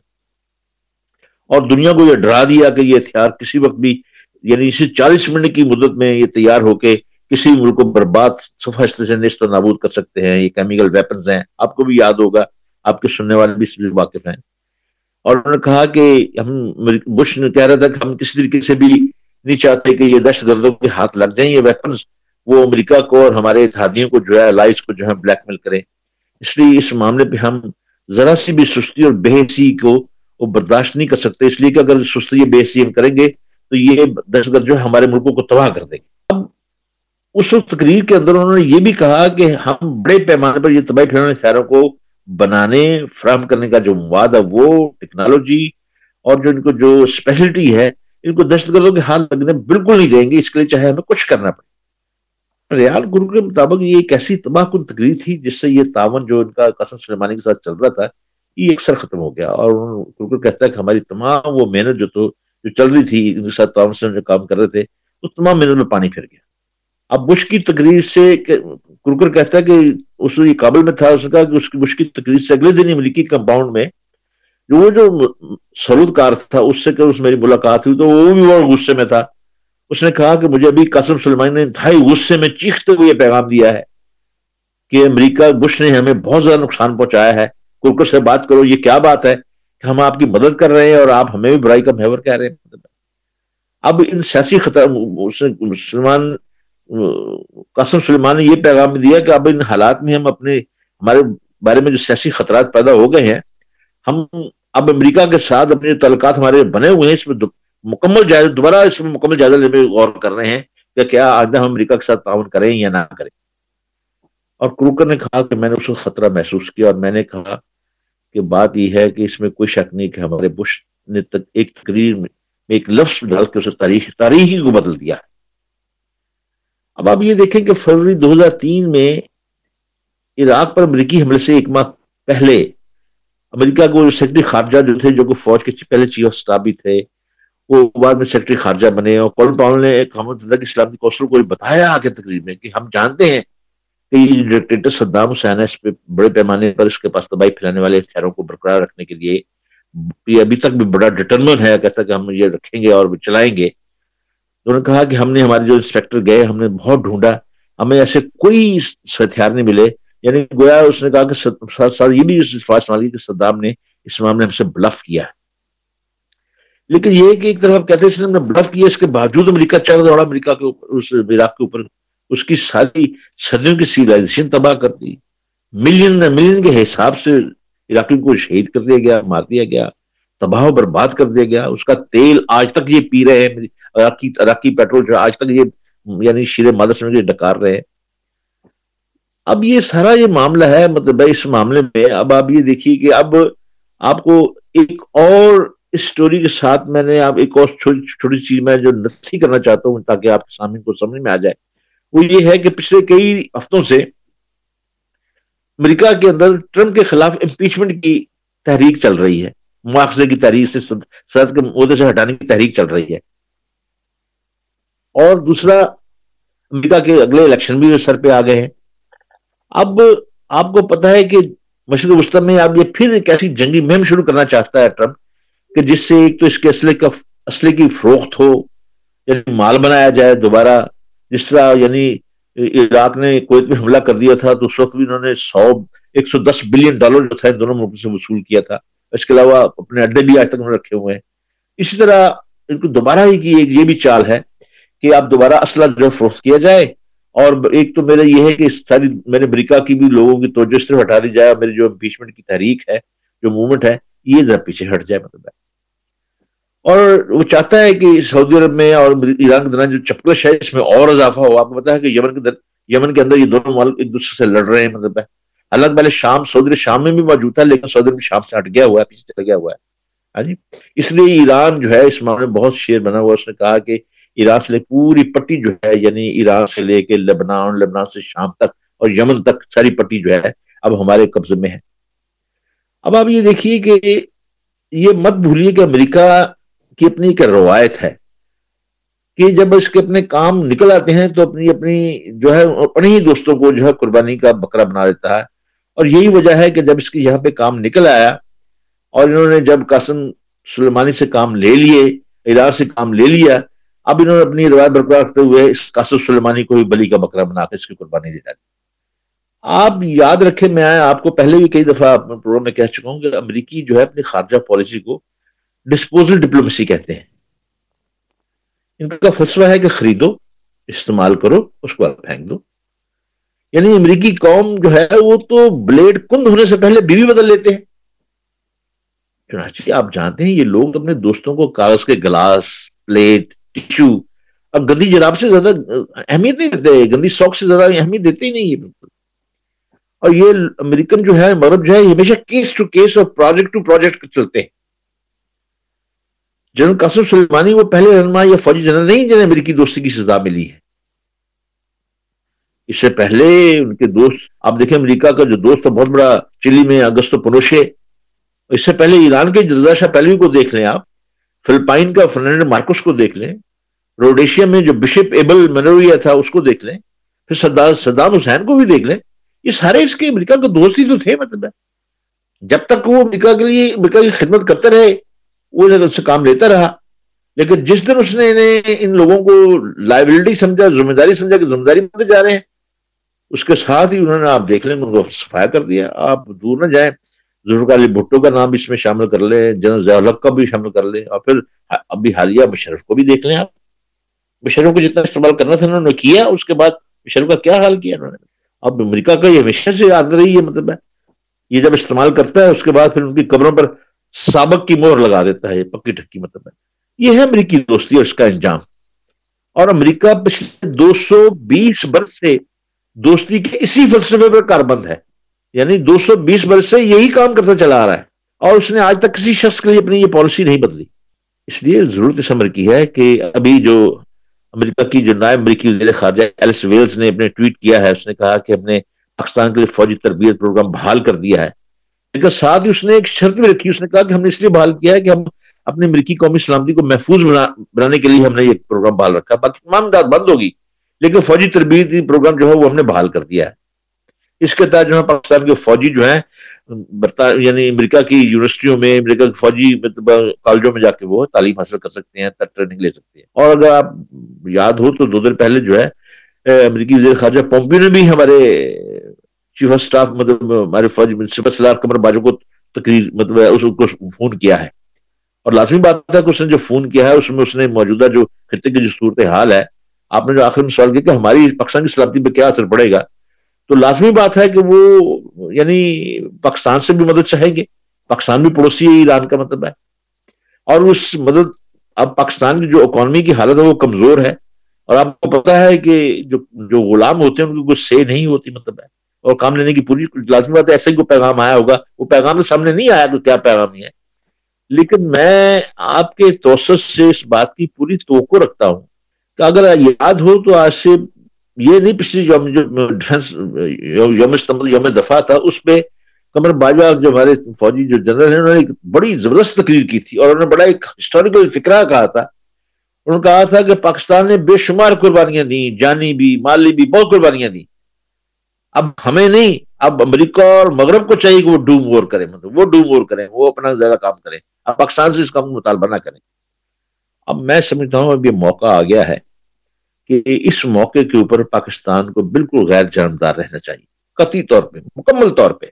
اور دنیا کو یہ ڈرا دیا کہ یہ ہتھیار کسی وقت بھی یعنی اسی چالیس منٹ کی مدت میں یہ تیار ہو کے کسی ملک کو برباد صفحہ سے نیست و نابود کر سکتے ہیں. یہ کیمیکل ویپنز ہیں، آپ کو بھی یاد ہوگا، آپ کے سننے والے بھی اس سے واقف ہیں. اور انہوں نے کہا کہ ہم بش نے کہہ رہا تھا کہ ہم کسی طریقے سے بھی نہیں چاہتے کہ یہ دہشت گردوں کے ہاتھ لگ جائیں، یہ ویپنز وہ امریکہ کو اور ہمارے اتحادیوں کو جو ہے الائز کو جو ہے بلیک میل کریں. اس لیے اس معاملے پہ ہم ذرا سی بھی سستی اور بے حسی کو وہ برداشت نہیں کر سکتے، اس لیے کہ اگر سستی بے حسی ہم کریں گے تو یہ دہشت گرد جو ہے ہمارے ملکوں کو تباہ کر دیں گے. اب اس وقت تقریر کے اندر انہوں نے یہ بھی کہا کہ ہم بڑے پیمانے پر یہ تباہی پھیلانے والے ہتھیاروں کو بنانے فراہم کرنے کا جو مواد ہے، وہ ٹیکنالوجی اور جو ان کو جو اسپیشلٹی ہے، ان کو دہشت گردوں کے ہاتھ لگنے بالکل نہیں دیں گے، اس کے لیے چاہے ہمیں کچھ کرنا پڑے. ریال گرو کے مطابق یہ ایک ایسی تباہ کن تقریر تھی جس سے یہ تعاون جو ان کا قاسم سلیمانی کے ساتھ چل رہا تھا یہ اکثر ختم ہو گیا. اور گرو کہتا ہے کہ ہماری تمام وہ محنت جو تو جو چل رہی تھی ان کے ساتھ تعاون سے جو کام کر رہے تھے، وہ تمام محنت میں پانی پھر گیا. اب بش کی تقریر سے کروکر کہتا ہے کہ اس یہ کابل میں تھا، اس نے کہا کہ اس کی بش کی تقریر سے اگلے دن امریکی کمپاؤنڈ میں جو وہ جو سرود کار تھا اس سے کہ اس میری ملاقات ہوئی تو وہ بھی بہت غصے میں تھا. اس نے کہا کہ مجھے ابھی قاسم سلیمانی نے انتہائی غصے میں چیختے ہوئے یہ پیغام دیا ہے کہ امریکہ بش نے ہمیں بہت زیادہ نقصان پہنچایا ہے، کروکر سے بات کرو، یہ کیا بات ہے کہ ہم آپ کی مدد کر رہے ہیں اور آپ ہمیں بھی برائی کا محور کہہ رہے ہیں. اب ان سیاسی خطر مسلمان قاسم سلیمانی نے یہ پیغام دیا کہ اب ان حالات میں ہم اپنے ہمارے بارے میں جو سیاسی خطرات پیدا ہو گئے ہیں، ہم اب امریکہ کے ساتھ اپنے تعلقات ہمارے بنے ہوئے ہیں، اس میں مکمل جائزہ دوبارہ اس میں مکمل جائزہ لینے میں غور کر رہے ہیں کہ کیا آئندہ ہم امریکہ کے ساتھ تعاون کریں یا نہ کریں. اور کروکر نے کہا کہ میں نے اس کو خطرہ محسوس کیا اور میں نے کہا کہ بات یہ ہے کہ اس میں کوئی شک نہیں کہ ہمارے بش نے ایک تقریر میں ایک لفظ ڈال کے اسے تاریخ تاریخی کو بدل دیا. اب آپ یہ دیکھیں کہ فروری دو ہزار تین میں عراق پر امریکی حملے سے ایک ماہ پہلے امریکہ کو سیکرٹری خارجہ جو تھے، جو کہ فوج کے پہلے چیف آف اسٹاف بھی تھے، وہ بعد میں سیکرٹری خارجہ بنے، اور کولن پاول نے ایک اقوام متحدہ کی سلامتی کونسل کو بتایا آ کے تقریر میں کہ ہم جانتے ہیں کہ یہ ڈکٹیٹر صدام حسین ہے، اس پہ بڑے پیمانے پر اس کے پاس تباہی پھیلانے والے ہتھیاروں کو برقرار رکھنے کے لیے یہ ابھی تک بھی بڑا ڈٹرمن ہے، کہتا کہ ہم یہ رکھیں گے اور چلائیں گے. انہوں نے کہا کہ ہم نے ہمارے جو انسپیکٹر گئے ہم نے بہت ڈھونڈا، ہمیں ایسے کوئی ہتھیار نہیں ملے. یعنی گویا اس نے کہا کہ ساتھ ساتھ یہ بھی اس کہ صدام نے اس معاملے ہم سے بلف کیا. لیکن یہ کہ ایک طرف کہتے ہیں اس نے بلف کیا، اس کے باوجود امریکہ چڑھ دوڑا امریکہ کے اوپر، اس عراق کے اوپر، اس کی ساری صدیوں کی سیولائزیشن تباہ کر دی. ملین ملین کے حساب سے عراقیوں کو شہید کر دیا گیا، مار دیا گیا، تباہ و برباد کر دیا گیا. اس کا تیل آج تک یہ پی رہے ہیں، عراقی عراقی پیٹرول جو آج تک یہ یعنی شیر مادہ سمجھ کے ڈکار رہے ہیں. اب یہ سارا یہ معاملہ ہے، مطلب اس معاملے میں اب آپ یہ دیکھیے کہ اب آپ کو ایک اور اس سٹوری کے ساتھ میں نے آپ ایک اور چھوٹی چیز میں جو نتھی کرنا چاہتا ہوں تاکہ آپ کے سامنے کو سمجھ میں آ جائے، وہ یہ ہے کہ پچھلے کئی ہفتوں سے امریکہ کے اندر ٹرمپ کے خلاف امپیچمنٹ کی تحریک چل رہی ہے، مواخذے کی تحریک سے صدر کے عہدے سے ہٹانے کی تحریک چل رہی ہے. اور دوسرا امریکہ کے اگلے الیکشن بھی سر پہ آ گئے ہیں. اب آپ کو پتا ہے کہ مشرق وسطی میں اب یہ پھر ایک ایسی جنگی مہم شروع کرنا چاہتا ہے ٹرمپ کہ جس سے ایک تو اس کے اسلحے کا اسلحے کی فروخت ہو، یعنی مال بنایا جائے دوبارہ. جس طرح یعنی عراق نے کویت میں حملہ کر دیا تھا تو اس وقت بھی انہوں نے سو ایک سو دس بلین ڈالر جو تھا ان دونوں ملکوں سے وصول کیا تھا. اس کے علاوہ اپنے اڈے بھی آج تک انہوں نے رکھے ہوئے ہیں. اسی طرح ان کو دوبارہ ہی کی ایک یہ بھی چال ہے کہ اب دوبارہ اسلحہ جو فروخت کیا جائے. اور ایک تو میرا یہ ہے کہ ساری میرے امریکہ کی بھی لوگوں کی توجہ اس طرف ہٹا دی جائے، میری جو امپیچمنٹ کی تحریک ہے، جو موومنٹ ہے، یہ ذرا پیچھے ہٹ جائے مطلب ہے. اور وہ چاہتا ہے کہ سعودی عرب میں اور ایران کے درمیان جو چپکلش ہے اس میں اور اضافہ ہو. آپ کو پتا ہے کہ یمن کے در یمن کے اندر یہ دونوں ملک ایک دوسرے سے لڑ رہے ہیں مطلب ہے. حالانکہ پہلے شام سعودی شام میں بھی موجود تھا لیکن سعودی عرب شام سے ہٹ گیا ہوا ہے، پیچھے چلا گیا ہوا ہے. ہاں جی، اس لیے ایران جو ہے اس معاملے میں بہت شیر بنا ہوا ہے. اس نے کہا کہ ایران سے لے پوری پٹی جو ہے، یعنی ایران سے لے کے لبنان، لبنان سے شام تک اور یمن تک ساری پٹی جو ہے اب ہمارے قبضے میں ہے. اب آپ یہ دیکھیے کہ یہ مت بھولیے کہ امریکہ کی اپنی ایک روایت ہے کہ جب اس کے اپنے کام نکل آتے ہیں تو اپنی اپنی جو ہے اپنے ہی دوستوں کو جو ہے قربانی کا بکرا بنا دیتا ہے. اور یہی وجہ ہے کہ جب اس کے یہاں پہ کام نکل آیا اور انہوں نے جب قاسم سلیمانی سے کام لے لیے، ایران سے کام لے لیا، اب انہوں نے اپنی روایت برقرار رکھتے ہوئے اس قاسم سلیمانی کو بھی بلی کا بکرا بنا کے اس کی قربانی دے ڈالی. آپ یاد رکھیں، میں آپ کو پہلے بھی کئی دفعہ اپنے پروگرام میں کہہ چکا ہوں کہ امریکی جو ہے اپنی خارجہ پالیسی کو ڈسپوزل ڈپلومیسی کہتے ہیں. ان کا فلسفہ ہے کہ خریدو، استعمال کرو، اس کو پھینک دو. یعنی امریکی قوم جو ہے وہ تو بلیڈ کند ہونے سے پہلے بیوی بدل لیتے ہیں. چنانچہ آپ جانتے ہیں یہ لوگ اپنے دوستوں کو کاغذ کے گلاس، پلیٹ، ٹیشو اب گندی جراب سے زیادہ اہمیت نہیں دیتے، گندی ساک سے زیادہ اہمیت دیتے ہی نہیں ہے بالکل. اور یہ امریکن جو ہے مغرب جو ہے ہمیشہ کیس ٹو کیس اور پروجیکٹ ٹو پروجیکٹ چلتے ہیں. جنرل قاسم سلیمانی وہ پہلے رہنما یا فوجی جنرل نہیں جنہیں امریکی دوستی کی سزا ملی ہے. اس سے پہلے ان کے دوست آپ دیکھیں، امریکہ کا جو دوست تھا بہت بڑا چلی میں اگستو پنوشے، اس سے پہلے ایران کے رضا شاہ پہلوی کو دیکھ لیں، آپ فلپائن کا فرنینڈو مارکوس کو دیکھ لیں، روڈیشیا میں جو بشپ ایبل منوریا تھا اس کو دیکھ لیں، پھر صدام حسین کو بھی دیکھ لیں. یہ سارے اس کے امریکہ کے دوست ہی تو تھے. مطلب ہے جب تک وہ امریکہ کے لیے امریکہ کی خدمت کرتے رہے وہ جگہ سے کام لیتا رہا. لیکن جس دن اس نے انہیں ان لوگوں کو لائبلٹی سمجھا، ذمہ داری سمجھا کہ ذمہ داری بنتے جا رہے ہیں، اس کے ساتھ ہی انہوں نے آپ دیکھ لیں ان کو صفایا کر دیا. آپ دور نہ جائیں، ذوالفقار علی بھٹو کا نام اس میں شامل کر لیں، جنرل ضیاء الحق کا بھی شامل کر لیں، اور پھر ابھی حالیہ مشرف کو بھی دیکھ لیں. آپ مشرف کو جتنا استعمال کرنا تھا انہوں نے کیا، اس کے بعد مشرف کا کیا حال کیا انہوں نے. اب امریکہ کا یہ ہمیشہ سے یاد رہی ہے، مطلب ہے یہ جب استعمال کرتا ہے اس کے بعد پھر ان کی قبروں پر سابق کی مہر لگا دیتا ہے، پکی ٹھکی. مطلب ہے یہ ہے امریکی دوستی اور اس کا انجام. اور امریکہ پچھلے دو سو بیس برس سے دوستی کے اسی فلسفے پر کاربند ہے، یعنی دو سو بیس برس سے یہی کام کرتا چلا آ رہا ہے اور اس نے آج تک کسی شخص کے لیے اپنی یہ پالیسی نہیں بدلی. اس لیے ضرورت اس امر کی ہے کہ ابھی جو امریکہ کی جو نائب امریکی وزیر خارجہ ایلس ویلز نے اپنے ٹویٹ کیا ہے، اس نے کہا کہ ہم نے پاکستان کے لیے فوجی تربیت پروگرام بحال کر دیا ہے. لیکن ساتھ ہی اس نے ایک شرط بھی رکھی، اس نے کہا کہ ہم نے اس لیے بحال کیا ہے کہ ہم اپنے امریکی قومی سلامتی کو محفوظ بنا بنانے کے لیے ہم نے یہ پروگرام بحال رکھا. باقی تمام امداد بند ہوگی لیکن فوجی تربیتی پروگرام جو ہے وہ ہم نے بحال کر دیا ہے. اس کے تحت جو ہے پاکستان کے فوجی جو ہیں برطانیہ یعنی امریکہ کی یونیورسٹیوں میں، امریکہ کے فوجی مطلب کالجوں میں جا کے وہ تعلیم حاصل کر سکتے ہیں، ٹریننگ لے سکتے ہیں. اور اگر آپ یاد ہو تو دو دن پہلے جو ہے امریکی وزیر خارجہ پومپیو نے بھی ہمارے چیف آف سٹاف مطلب ہمارے فوجی سپہ سالار قمر باجوہ کو تقریر مطلب اس کو فون کیا ہے. اور لازمی بات ہے کہ اس نے جو فون کیا ہے اس میں اس نے موجودہ جو خطے کی جو صورتحال ہے، آپ نے جو آخر میں سوال کیا کہ ہماری پاکستان کی سلامتی پہ کیا اثر پڑے گا، تو لازمی بات ہے کہ وہ یعنی پاکستان سے بھی مدد چاہیں گے. پاکستان بھی پڑوسی ہے ایران کا مطلب ہے، اور اس مدد اب پاکستان کی جو اکانومی کی حالت ہے وہ کمزور ہے، اور آپ کو پتا ہے کہ جو جو غلام ہوتے ہیں ان کی کوئی سے نہیں ہوتی مطلب ہے، اور کام لینے کی پوری لازمی بات ہے. ایسے ہی کوئی پیغام آیا ہوگا، وہ پیغام تو سامنے نہیں آیا کہ کیا پیغام نہیں ہے، لیکن میں آپ کے توسط سے اس بات کی پوری توقع رکھتا ہوں کہ اگر یاد ہو تو آج سے یہ نہیں پچھلی یوم جو ڈیفنس یوم استنبول یوم دفاع تھا، اس پہ قمر باجوہ جو ہمارے فوجی جو جنرل ہیں انہوں نے ایک بڑی زبردست تقریر کی تھی، اور انہوں نے بڑا ایک ہسٹوریکل فکرہ کہا تھا. انہوں نے کہا تھا کہ پاکستان نے بے شمار قربانیاں دی، جانی بھی مالی بھی بہت قربانیاں دی. اب ہمیں نہیں، اب امریکہ اور مغرب کو چاہیے کہ وہ ڈوم وار کریں، مطلب وہ ڈوم وار کریں، وہ اپنا زیادہ کام کریں، اب پاکستان سے اس کا مطالبہ نہ کریں. اب میں سمجھتا ہوں اب یہ موقع آ گیا ہے کہ اس موقع کے اوپر پاکستان کو بالکل غیر جانبدار رہنا چاہیے، قطعی طور پہ، مکمل طور پہ.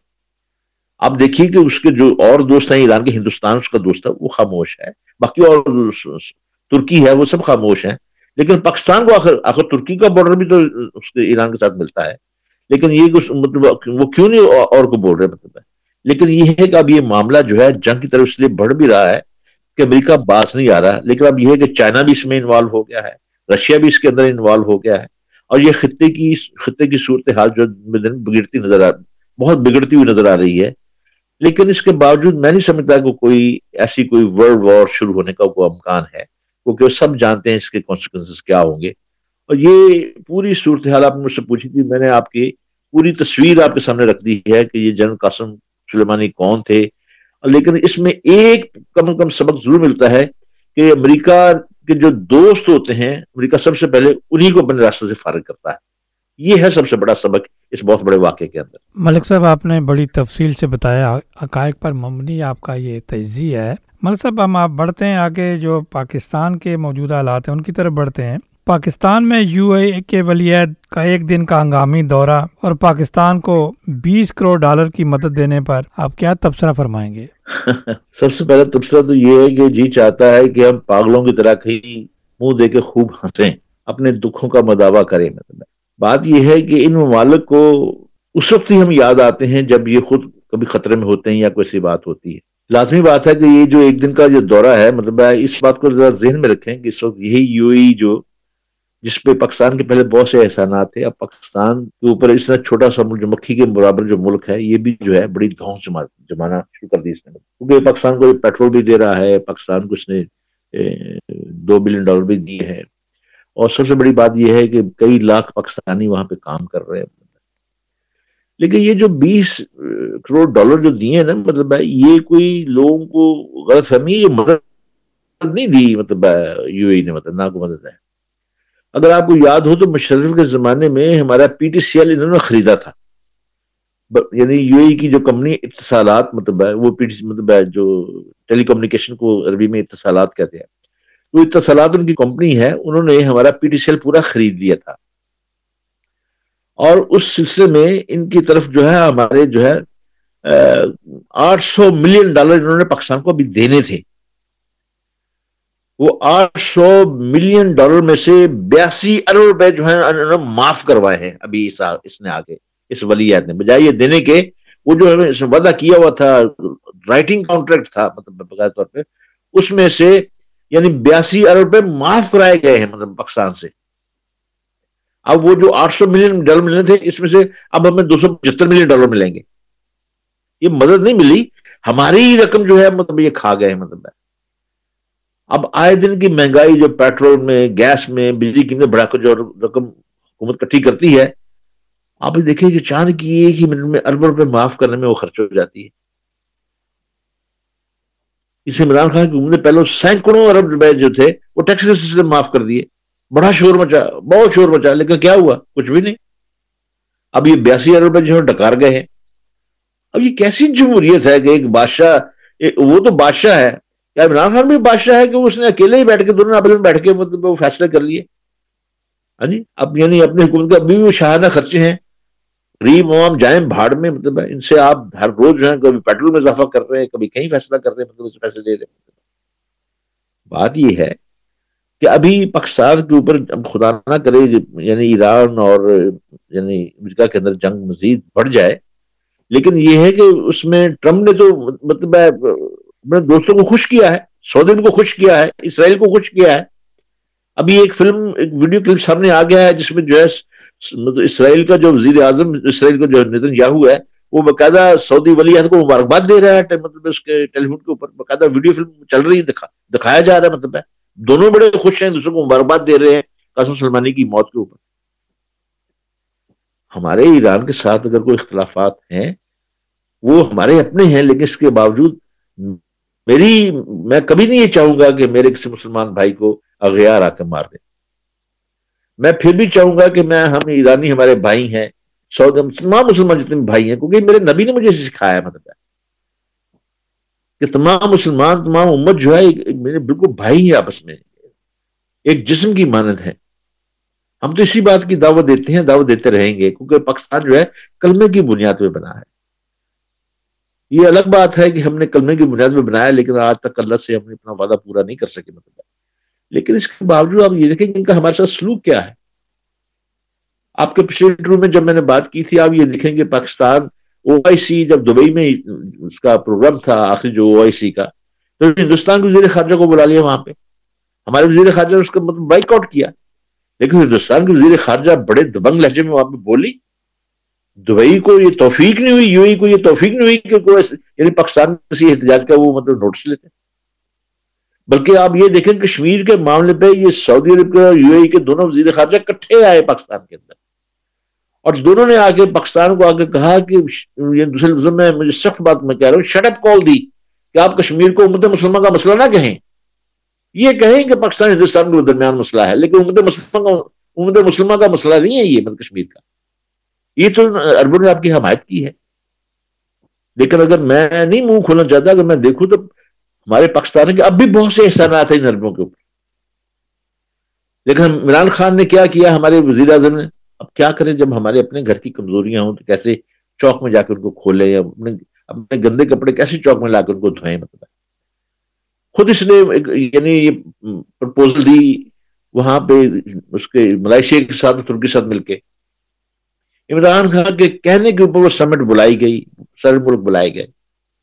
آپ دیکھیے کہ اس کے جو اور دوست ہیں ایران کے، ہندوستان اس کا دوست ہے، وہ خاموش ہے، باقی اور ترکی ہے وہ سب خاموش ہیں، لیکن پاکستان کو آخر آخر ترکی کا بارڈر بھی تو اس کے ایران کے ساتھ ملتا ہے، لیکن یہ مطلب وہ کیوں نہیں اور کو بول رہے مطلب ہے. لیکن یہ ہے کہ اب یہ معاملہ جو ہے جنگ کی طرف اس لیے بڑھ بھی رہا ہے کہ امریکہ باز نہیں آ رہا، لیکن اب یہ ہے کہ چائنا بھی اس میں انوالو ہو گیا ہے، رشیا بھی اس کے اندر انوالو ہو گیا ہے، اور یہ خطے کی خطے کی صورتحال جو بگڑتی نظر آ بہت بگڑتی ہوئی نظر آ رہی ہے. لیکن اس کے باوجود میں نہیں سمجھتا کہ کوئی ایسی کوئی ورلڈ وار شروع ہونے کا کوئی امکان ہے، کیونکہ سب جانتے ہیں اس کے کانسیکوینسز کیا ہوں گے. اور یہ پوری صورتحال آپ نے مجھ سے پوچھی تھی، میں نے آپ کی پوری تصویر آپ کے سامنے رکھ دی ہے کہ یہ جنرل قاسم سلیمانی کون تھے. لیکن اس میں ایک کم از کم سبق ضرور ملتا ہے کہ امریکہ کے جو دوست ہوتے ہیں، امریکہ سب سے پہلے انہی کو اپنے راستے سے فارغ کرتا ہے. یہ ہے سب سے بڑا سبق اس بہت بڑے واقعے کے اندر. ملک صاحب آپ نے بڑی تفصیل سے بتایا، حقائق پر مبنی آپ کا یہ تجزیہ ہے. ملک صاحب ہم آپ بڑھتے ہیں آگے، جو پاکستان کے موجودہ حالات ہیں ان کی طرف بڑھتے ہیں. پاکستان میں یو اے ای کے ولی عہد کا ایک دن کا ہنگامی دورہ اور پاکستان کو بیس کروڑ ڈالر کی مدد دینے پر آپ کیا تبصرہ فرمائیں گے؟ سب سے پہلا تبصرہ تو یہ ہے کہ جی چاہتا ہے کہ ہم پاگلوں کی طرح کہیں منہ دے کے خوب ہنسیں، اپنے دکھوں کا مداوع کریں. مطلب بات یہ ہے کہ ان ممالک کو اس وقت ہی ہم یاد آتے ہیں جب یہ خود کبھی خطرے میں ہوتے ہیں یا کوئی سی بات ہوتی ہے. لازمی بات ہے کہ یہ جو ایک دن کا جو دورہ ہے، مطلب اس بات کو ذرا ذہن میں رکھیں کہ اس وقت یہی یو اے ای جو جس پہ پاکستان کے پہلے بہت سے احسانات تھے، اب پاکستان کے اوپر اس طرح چھوٹا سا ملک جو مکھی کے برابر جو ملک ہے، یہ بھی جو ہے بڑی دھونس جمانا شروع کر دی اس نے، کیونکہ پاکستان کو پیٹرول بھی دے رہا ہے، پاکستان کو اس نے دو بلین ڈالر بھی دیے ہیں، اور سب سے بڑی بات یہ ہے کہ کئی لاکھ پاکستانی وہاں پہ کام کر رہے ہیں. لیکن یہ جو بیس کروڑ ڈالر جو دیے ہیں نا، مطلب ہے یہ کوئی لوگوں کو غلط فہمی ہے، یہ مدد نہیں دی مطلب یو اے ای نے، مطلب نہ کو مدد ہے. اگر آپ کو یاد ہو تو مشرف کے زمانے میں ہمارا پی ٹی سی ایل انہوں نے خریدا تھا، یعنی یو اے ای کی جو کمپنی اتصالات مطلب ہے وہ پی ٹی سی مطلب ہے جو ٹیلی کمیونیکیشن کو عربی میں اتصالات کہتے ہیں، تو اتصالات ان کی کمپنی ہے، انہوں نے ہمارا پی ٹی سی ایل پورا خرید لیا تھا. اور اس سلسلے میں ان کی طرف جو ہے ہمارے جو ہے آٹھ سو ملین ڈالر انہوں نے پاکستان کو ابھی دینے تھے. وہ آٹھ سو ملین ڈالر میں سے بیاسی ارب روپے جو ہیں انہوں نے معاف کروائے ہیں ابھی اس نے آگے اس ولی عہد نے، بجائے یہ دینے کے وہ جو ہمیں وعدہ کیا ہوا تھا، رائٹنگ کانٹریکٹ تھا مطلب بغیر طور پہ، اس میں سے یعنی بیاسی ارب روپے معاف کرائے گئے ہیں مطلب پاکستان سے. اب وہ جو آٹھ سو ملین ڈالر ملنے تھے اس میں سے اب ہمیں دو سو پچہتر ملین ڈالر ملیں گے. یہ مدد نہیں ملی، ہماری رقم جو ہے مطلب یہ کھا گئے مطلب ہے. اب آئے دن کی مہنگائی جو پیٹرول میں، گیس میں، بجلی کی میں بڑھا کر جو رقم حکومت کٹھی کرتی ہے، آپ دیکھیں کہ چاند کی ایک ہی منٹ میں اربوں روپے معاف کرنے میں وہ خرچ ہو جاتی ہے. اس عمران خان کی حکومت نے پہلے سینکڑوں ارب روپے جو تھے وہ ٹیکس کے سلسلے میں معاف کر دیے، بڑا شور مچا، بہت شور مچا، لیکن کیا ہوا؟ کچھ بھی نہیں. اب یہ بیاسی ارب روپے جو ڈکار گئے ہیں. اب یہ کیسی جمہوریت ہے کہ ایک بادشاہ, وہ تو بادشاہ ہے, کیا عمران خان بھی بادشاہ ہے کہ اس نے اکیلے ہی بیٹھ کے دونوں آپس میں بیٹھ کے مطلب وہ فیصلے کر لیے؟ ہاں جی, اب یعنی اپنی حکومت کا ابھی بھی شاہانہ خرچے ہیں, غریب عوام جائیں بھاڑ میں, مطلب ان سے آپ ہر روز جو ہے کبھی پیٹرول میں اضافہ کر رہے ہیں, کبھی کہیں فیصلہ کر رہے ہیں, مطلب اس پیسے دے رہے ہیں. بات یہ ہے کہ ابھی پاکستان کے اوپر خدا نہ کرے یعنی ایران اور یعنی امریکہ کے اندر جنگ مزید بڑھ جائے, لیکن یہ ہے کہ اس میں ٹرمپ نے تو مطلب اپنے دوستوں کو خوش کیا ہے, سعودی کو خوش کیا ہے, اسرائیل کو خوش کیا ہے. ابھی ایک فلم ایک ویڈیو کلپ سامنے آ گیا ہے جس میں جو ہے مطلب اسرائیل کا جو وزیر اعظم اسرائیل کا جو نیتن یاہو ہے وہ باقاعدہ سعودی ولی عہد کو مبارکباد دے رہا ہے, مطلب اس کے ٹیلی فون کے اوپر باقاعدہ ویڈیو فلم چل رہی ہے, دکھا دکھایا جا رہا ہے, مطلب ہے دونوں بڑے خوش ہیں, دوسروں کو مبارکباد دے رہے ہیں قاسم سلیمانی کی موت کے اوپر. ہمارے ایران کے ساتھ اگر کوئی اختلافات ہیں وہ ہمارے اپنے ہیں, لیکن اس کے باوجود میری میں کبھی نہیں یہ چاہوں گا کہ میرے کسی مسلمان بھائی کو اغیار آ کے مار دیں. میں پھر بھی چاہوں گا کہ میں ہم ایرانی ہمارے بھائی ہیں, سعودی تمام مسلمان جتنے بھائی ہیں, کیونکہ میرے نبی نے مجھے سکھایا ہے مطلب کہ تمام مسلمان تمام امت جو ہے میرے بالکل بھائی ہیں, آپس میں ایک جسم کی مانند ہے. ہم تو اسی بات کی دعوت دیتے ہیں, دعوت دیتے رہیں گے, کیونکہ پاکستان جو ہے کلمے کی بنیاد پہ بنا ہے. یہ الگ بات ہے کہ ہم نے کلمے کی بنیاد پہ بنایا, لیکن آج تک اللہ سے ہم نے اپنا وعدہ پورا نہیں کر سکے مطلب. لیکن اس کے باوجود آپ یہ دیکھیں کہ ان کا ہمارے ساتھ سلوک کیا ہے. آپ کے پچھلے انٹرویو میں جب میں نے بات کی تھی, آپ یہ دیکھیں کہ پاکستان او آئی سی جب دبئی میں اس کا پروگرام تھا آخری جو او آئی سی کا, تو ہندوستان کے وزیر خارجہ کو بلا لیا وہاں پہ, ہمارے وزیر خارجہ نے اس کا مطلب بائیک آؤٹ کیا, لیکن ہندوستان کے وزیر خارجہ بڑے دبنگ لہجے میں وہاں پہ بولی. دبئی کو یہ توفیق نہیں ہوئی, یو اے کو یہ توفیق نہیں ہوئی کہ کوئی یعنی پاکستان کسی احتجاج کا وہ مطلب نوٹس لیتے. بلکہ آپ یہ دیکھیں کشمیر کے معاملے پہ یہ سعودی عرب کے اور یو اے کے دونوں وزیر خارجہ اکٹھے آئے پاکستان کے اندر, اور دونوں نے آ کے پاکستان کو آ کے کہا کہ یہ دوسرے لفظوں میں مجھے سخت بات میں کہہ رہا ہوں, شٹ اپ کال دی کہ آپ کشمیر کو امت مسلمہ کا مسئلہ نہ کہیں, یہ کہیں کہ پاکستان ہندوستان کے درمیان مسئلہ ہے, لیکن امت مسلمہ کا امت مسلمہ کا مسئلہ نہیں ہے یہ مطلب کشمیر کا. یہ تو عربوں نے آپ کی حمایت کی ہے, لیکن اگر میں نہیں منہ کھولنا چاہتا, اگر میں دیکھوں تو ہمارے پاکستان کے اب بھی بہت سے احسانات ہیں ان عربوں کے اوپر. لیکن عمران خان نے کیا کیا, ہمارے وزیر اعظم نے, اب کیا کریں جب ہمارے اپنے گھر کی کمزوریاں ہوں تو کیسے چوک میں جا کے ان کو کھولیں, یا اپنے اپنے گندے کپڑے کیسے چوک میں لا کے ان کو دھوئیں. مطلب خود اس نے یعنی یہ پرپوزل دی وہاں پہ اس کے ملائیشیا کے ساتھ ترکی کے ساتھ مل کے, عمران خان کے کہنے کے اوپر وہ سمٹ بلائی گئی, سارے ملک بلائے گئے.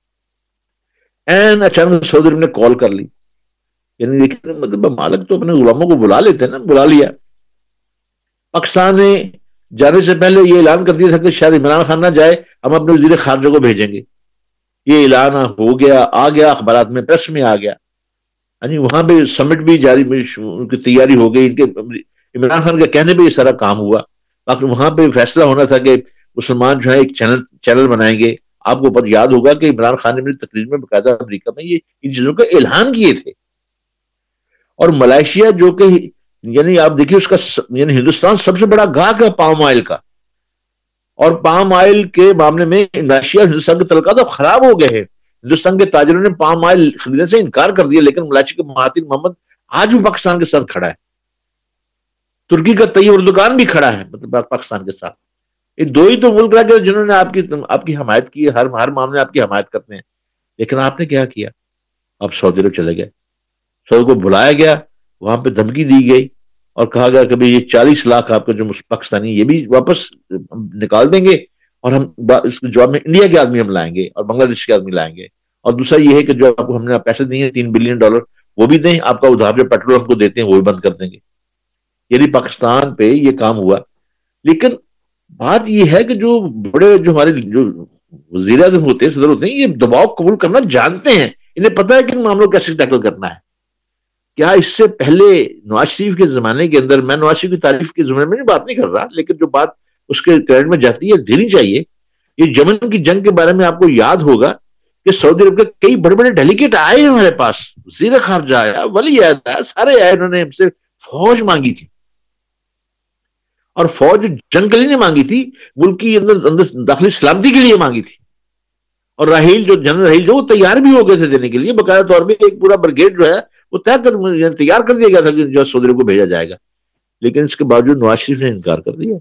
این اچانک سعودی عرب نے کال کر لی, یعنی دیکھیں مطلب مالک تو اپنے غلاموں کو بلا لیتے ہیں نا, بلا لیا. پاکستان نے جانے سے پہلے یہ اعلان کر دیا تھا کہ شاید عمران خان نہ جائے, ہم اپنے وزیر خارجہ کو بھیجیں گے. یہ اعلان ہو گیا, آ گیا اخبارات میں, پریس میں آ گیا. یعنی وہاں پہ سمٹ بھی جاری, ان کی تیاری ہو گئی, ان کے عمران خان کے کہنے پہ یہ سارا کام ہوا. باقی وہاں پہ فیصلہ ہونا تھا کہ مسلمان جو ہے ایک چینل چینل بنائیں گے. آپ کو پر یاد ہوگا کہ عمران خان نے اپنی تقریر میں باقاعدہ امریکہ میں یہ ان چیزوں کا اعلان کیے تھے. اور ملائیشیا جو کہ یعنی آپ دیکھیے اس کا یعنی ہندوستان سب سے بڑا گاہک ہے پام آئل کا, اور پام آئل کے معاملے میں ملائیشیا اور ہندوستان کے تعلقات اب خراب ہو گئے ہیں. ہندوستان کے تاجروں نے پام آئل خریدنے سے انکار کر دیا, لیکن ملائیشیا کے مہاتیر محمد آج بھی پاکستان کے ساتھ کھڑا ہے. ترکی کا طیب اردوغان بھی کھڑا ہے مطلب پاکستان کے ساتھ. یہ دو ہی تو ملک رہ گئے جنہوں نے آپ کی آپ کی حمایت کی, ہر ہر معاملے میں آپ کی حمایت کرتے ہیں. لیکن آپ نے کیا کیا, آپ سعودی عرب چلے گئے, سعودی کو بلایا گیا, وہاں پہ دھمکی دی گئی اور کہا گیا کہ یہ چالیس لاکھ آپ کے جو پاکستانی یہ بھی واپس نکال دیں گے, اور ہم اس کے جواب میں انڈیا کے آدمی ہم لائیں گے اور بنگلہ دیش کے آدمی لائیں گے. اور دوسرا یہ ہے کہ جو آپ کو ہم نے پیسے دیے ہیں تین بلین ڈالر وہ بھی دیں, آپ کا ادھار جو پیٹرول ہم کو دیتے ہیں وہ بھی بند کر دیں گے. یعنی پاکستان پہ یہ کام ہوا. لیکن بات یہ ہے کہ جو بڑے جو ہمارے جو وزیر اعظم ہوتے ہیں, صدر ہوتے ہیں, یہ دباؤ قبول کرنا جانتے ہیں, انہیں پتہ ہے کہ ان معاملوں کو کیسے ٹیکل کرنا ہے. کیا اس سے پہلے نواز شریف کے زمانے کے اندر, میں نواز شریف کی تعریف کے زمانے میں بات نہیں کر رہا, لیکن جو بات اس کے کریڈٹ میں جاتی ہے دینی چاہیے. یہ یمن کی جنگ کے بارے میں آپ کو یاد ہوگا کہ سعودی عرب کے کئی بڑے بڑے ڈیلیگیٹ آئے ہمارے پاس, وزیر خارجہ آیا, ولی عہد آیا, سارے آئے, انہوں نے ہم سے فوج مانگی تھی. اور فوج جنگ کے لیے نہیں مانگی تھی، ملک کی اندر اندر داخلی سلامتی کے لیے مانگی تھی. اور راہیل جو جنرل راہیل جو وہ تیار بھی ہو گئے تھے دینے کے لیے، باقاعدہ طور پہ ایک پورا بریگیڈ جو ہے وہ طے کر تیار کر دیا گیا تھا کہ جو سعودی عرب کو بھیجا جائے گا. لیکن اس کے باوجود نواز شریف نے انکار کر دیا.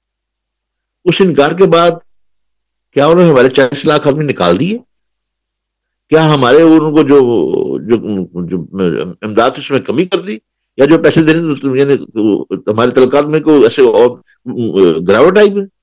اس انکار کے بعد کیا انہوں نے ہمارے چالیس لاکھ آدمی نکال دیے؟ کیا ہمارے ان کو جو جو امداد اس میں کمی کر دی، یا جو پیسے دینے یعنی ہمارے تعلقات میں کوئی ایسے اور گراوٹ آئی میں؟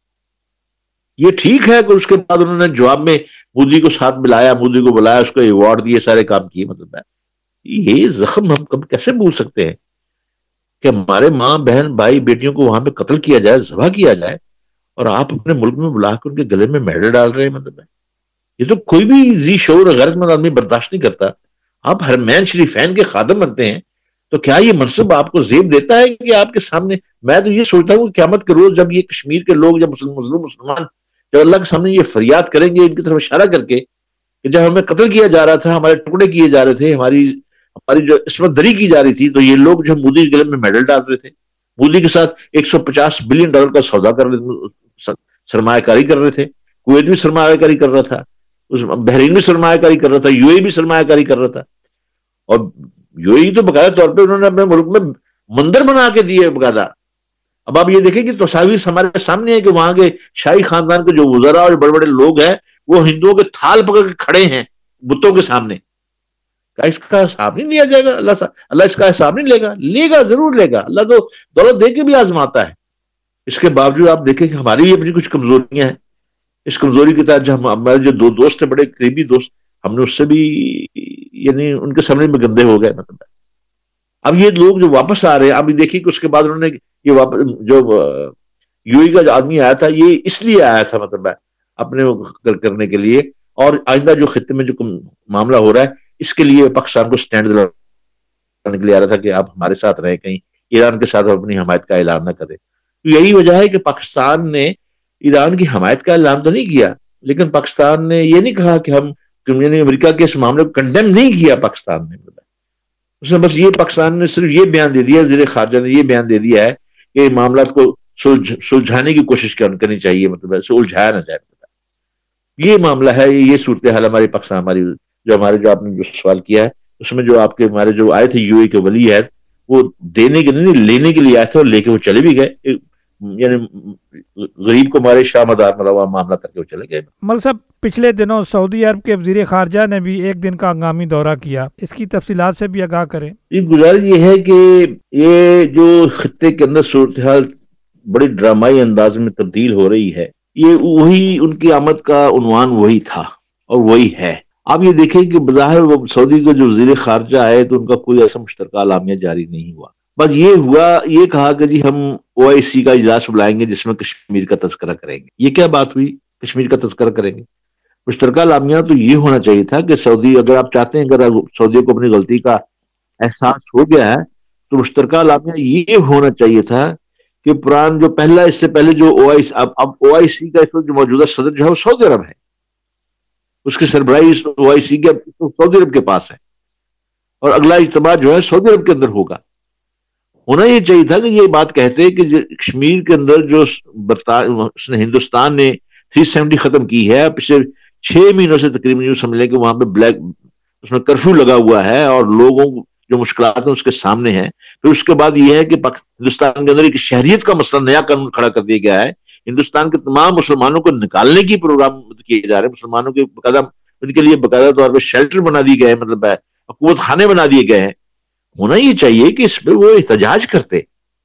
یہ ٹھیک ہے کہ اس کے بعد انہوں نے جواب میں مودی کو ساتھ ملایا، مودی کو بلایا، اس کو ایوارڈ دیے، سارے کام کیے. مطلب ہے یہ زخم ہم کب کیسے بھول سکتے ہیں کہ ہمارے ماں بہن بھائی بیٹیوں کو وہاں پہ قتل کیا جائے، ذبح کیا جائے، اور آپ اپنے ملک میں بلا کے ان کے گلے میں میڈل ڈال رہے ہیں. مطلب ہے یہ تو کوئی بھی ذی شعور غیرت مند آدمی برداشت نہیں کرتا. آپ حرمین شریفین کے خادم بنتے ہیں تو کیا یہ منصب آپ کو زیب دیتا ہے کہ آپ کے سامنے؟ میں تو یہ سوچتا ہوں کہ قیامت کے روز جب یہ کشمیر کے لوگ، جب مظلوم مسلمان جب اللہ کے سامنے یہ فریاد کریں گے ان کی طرف اشارہ کر کے کہ جب ہمیں قتل کیا جا رہا تھا، ہمارے ٹکڑے کیے جا رہے تھے، ہماری ہماری جو عصمت دری کی جا رہی تھی، تو یہ لوگ جو مودی کے گلے میں میڈل ڈال رہے تھے، مودی کے ساتھ ایک سو پچاس بلین ڈالر کا سودا کر رہے، سرمایہ کاری کر رہے تھے. کویت بھی سرمایہ کاری کر رہا تھا، بحرین بھی سرمایہ کاری کر رہا تھا، یو اے بھی سرمایہ کاری کر رہا تھا. اور یو اے تو باقاعدہ طور پہ انہوں نے اپنے ملک میں مندر بنا کے دیے باقاعدہ. اب آپ یہ دیکھیں کہ تصاویر ہمارے سامنے ہے کہ وہاں کے شاہی خاندان کے جو وزراء اور بڑے بڑے لوگ ہیں وہ ہندوؤں کے تھال پکڑ کے کھڑے ہیں بتوں کے سامنے. کیا اس کا حساب نہیں لیا جائے گا؟ اللہ اللہ اس کا حساب نہیں لے گا؟ لے گا، ضرور لے گا. اللہ تو دولت دے کے بھی آزماتا ہے. اس کے باوجود آپ دیکھیں کہ ہماری بھی اپنی کچھ کمزوریاں ہیں. اس کمزوری کے تحت جو ہمارے جو دو دوست تھے، بڑے قریبی دوست، ہم نے اس سے بھی یعنی ان کے سامنے میں گندے ہو گئے. مطلب اب یہ لوگ جو واپس آ رہے ہیں، اب دیکھیے کہ اس کے بعد انہوں نے یہ واپس جو یو ای کا جو آدمی آیا تھا یہ اس لیے آیا تھا مطلب ہے اپنے کرنے کے لیے، اور آئندہ جو خطے میں جو معاملہ ہو رہا ہے اس کے لیے پاکستان کو سٹینڈ دلانے کے لیے آ رہا تھا کہ آپ ہمارے ساتھ رہیں، کہیں ایران کے ساتھ اپنی حمایت کا اعلان نہ کرے. تو یہی وجہ ہے کہ پاکستان نے ایران کی حمایت کا اعلان تو نہیں کیا، لیکن پاکستان نے یہ نہیں کہا کہ ہم یعنی امریکہ کے اس معاملے کو کنڈیم نہیں کیا. پاکستان نے اس نے بس یہ پاکستان نے صرف یہ بیان دے دیا، وزیر خارجہ نے یہ بیان دے دیا ہے کہ معاملات کو سلجھانے کی کوشش کرنی چاہیے، مطلب ہے سلجھایا نہ جائے. یہ معاملہ ہے، یہ صورتحال ہماری پاکستان ہماری جو ہمارے جو آپ نے جو سوال کیا ہے اس میں جو آپ کے ہمارے جو آئے تھے یو اے کے ولی عہد وہ دینے کے نہیں لینے کے لیے آئے تھے اور لے کے وہ چلے بھی گئے، یعنی غریب کو ہمارے شاہ مدار مطلب معاملہ کر کے وہ چلے گئے. ملک صاحب پچھلے دنوں سعودی عرب کے وزیر خارجہ نے بھی ایک دن کا ہنگامی دورہ کیا، اس کی تفصیلات سے بھی آگاہ کریں. یہ گزارش یہ ہے کہ یہ جو خطے کے اندر صورتحال بڑی ڈرامائی انداز میں تبدیل ہو رہی ہے، یہ وہی ان کی آمد کا عنوان وہی تھا اور وہی ہے. آپ یہ دیکھیں کہ بظاہر وہ سعودی کے جو وزیر خارجہ آئے تو ان کا کوئی ایسا مشترکہ اعلامیہ جاری نہیں ہوا، بس یہ ہوا یہ کہا کہ جی ہم او آئی سی کا اجلاس بلائیں گے جس میں کشمیر کا تذکرہ کریں گے. یہ کیا بات ہوئی؟ کشمیر کا تذکرہ کریں گے؟ مشترکہ اعلامیہ تو یہ ہونا چاہیے تھا کہ سعودی اگر آپ چاہتے ہیں اگر سعودی کو اپنی غلطی کا احساس ہو گیا ہے تو مشترکہ اعلامیہ یہ ہونا چاہیے تھا کہ پران جو پہلا اس سے پہلے جو او آئی سی اب اب او آئی سی کا اس وقت جو موجودہ صدر جو ہے وہ سعودی عرب ہے، اس کی سربراہی او آئی سی کے سعودی عرب کے پاس ہے، اور اگلا اجتماع جو ہے سعودی عرب کے اندر ہوگا. ہونا یہ چاہیے تھا کہ یہ بات کہتے کہ کشمیر کے اندر جو اس نے ہندوستان نے تھری سیونٹی ختم کی ہے، پچھلے چھ مہینوں سے تقریباً یوں سمجھ لیں کہ وہاں پہ بلیک اس میں کرفیو لگا ہوا ہے اور لوگوں جو مشکلات ہیں اس کے سامنے ہیں. پھر اس کے بعد یہ ہے کہ ہندوستان کے اندر ایک شہریت کا مسئلہ نیا قانون کھڑا کر دیا گیا ہے، ہندوستان کے تمام مسلمانوں کو نکالنے کی پروگرام کیے جا رہے ہیں، مسلمانوں کے باقاعدہ ان کے لیے باقاعدہ طور پہ شیلٹر بنا دیے گئے ہیں، مطلب ہے حکومت خانے بنا دیے گئے ہیں. ہونا یہ چاہیے کہ اس پہ وہ احتجاج کرتے،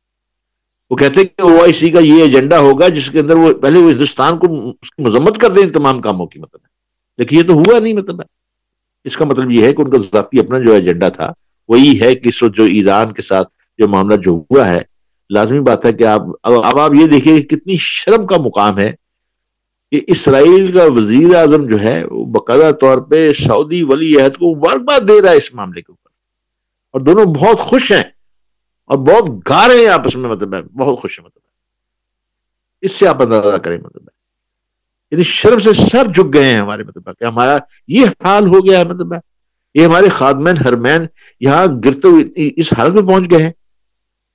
وہ کہتے کہ او آئی سی کا یہ ایجنڈا ہوگا جس کے اندر وہ پہلے وہ ہندوستان کو اس کی مذمت کر دیں تمام کاموں کی، مطلب ہے لیکن یہ تو ہوا نہیں. مطلب ہے اس کا مطلب یہ ہے کہ ان کا ذاتی اپنا جو ایجنڈا تھا وہی ہے کہ اس وقت جو ایران کے ساتھ جو معاملہ جو ہوا ہے، لازمی بات ہے کہ آپ اب آپ یہ دیکھیں کہ کتنی شرم کا مقام ہے کہ اسرائیل کا وزیر اعظم جو ہے وہ باقاعدہ طور پہ سعودی ولی عہد کو مبارکباد دے رہا ہے اس معاملے کے اوپر، اور دونوں بہت خوش ہیں اور بہت گا رہے ہیں آپس میں، مطلب ہے بہت خوش ہیں. مطلب ہے اس سے آپ اندازہ کریں، مطلب ہے یعنی شرم سے سر جھک گئے ہیں ہمارے، مطلب ہے کہ ہمارا یہ حال ہو گیا ہے، مطلب ہے یہ ہمارے خادمین حرمین یہاں گرتے ہوئے اس حالت میں پہنچ گئے ہیں.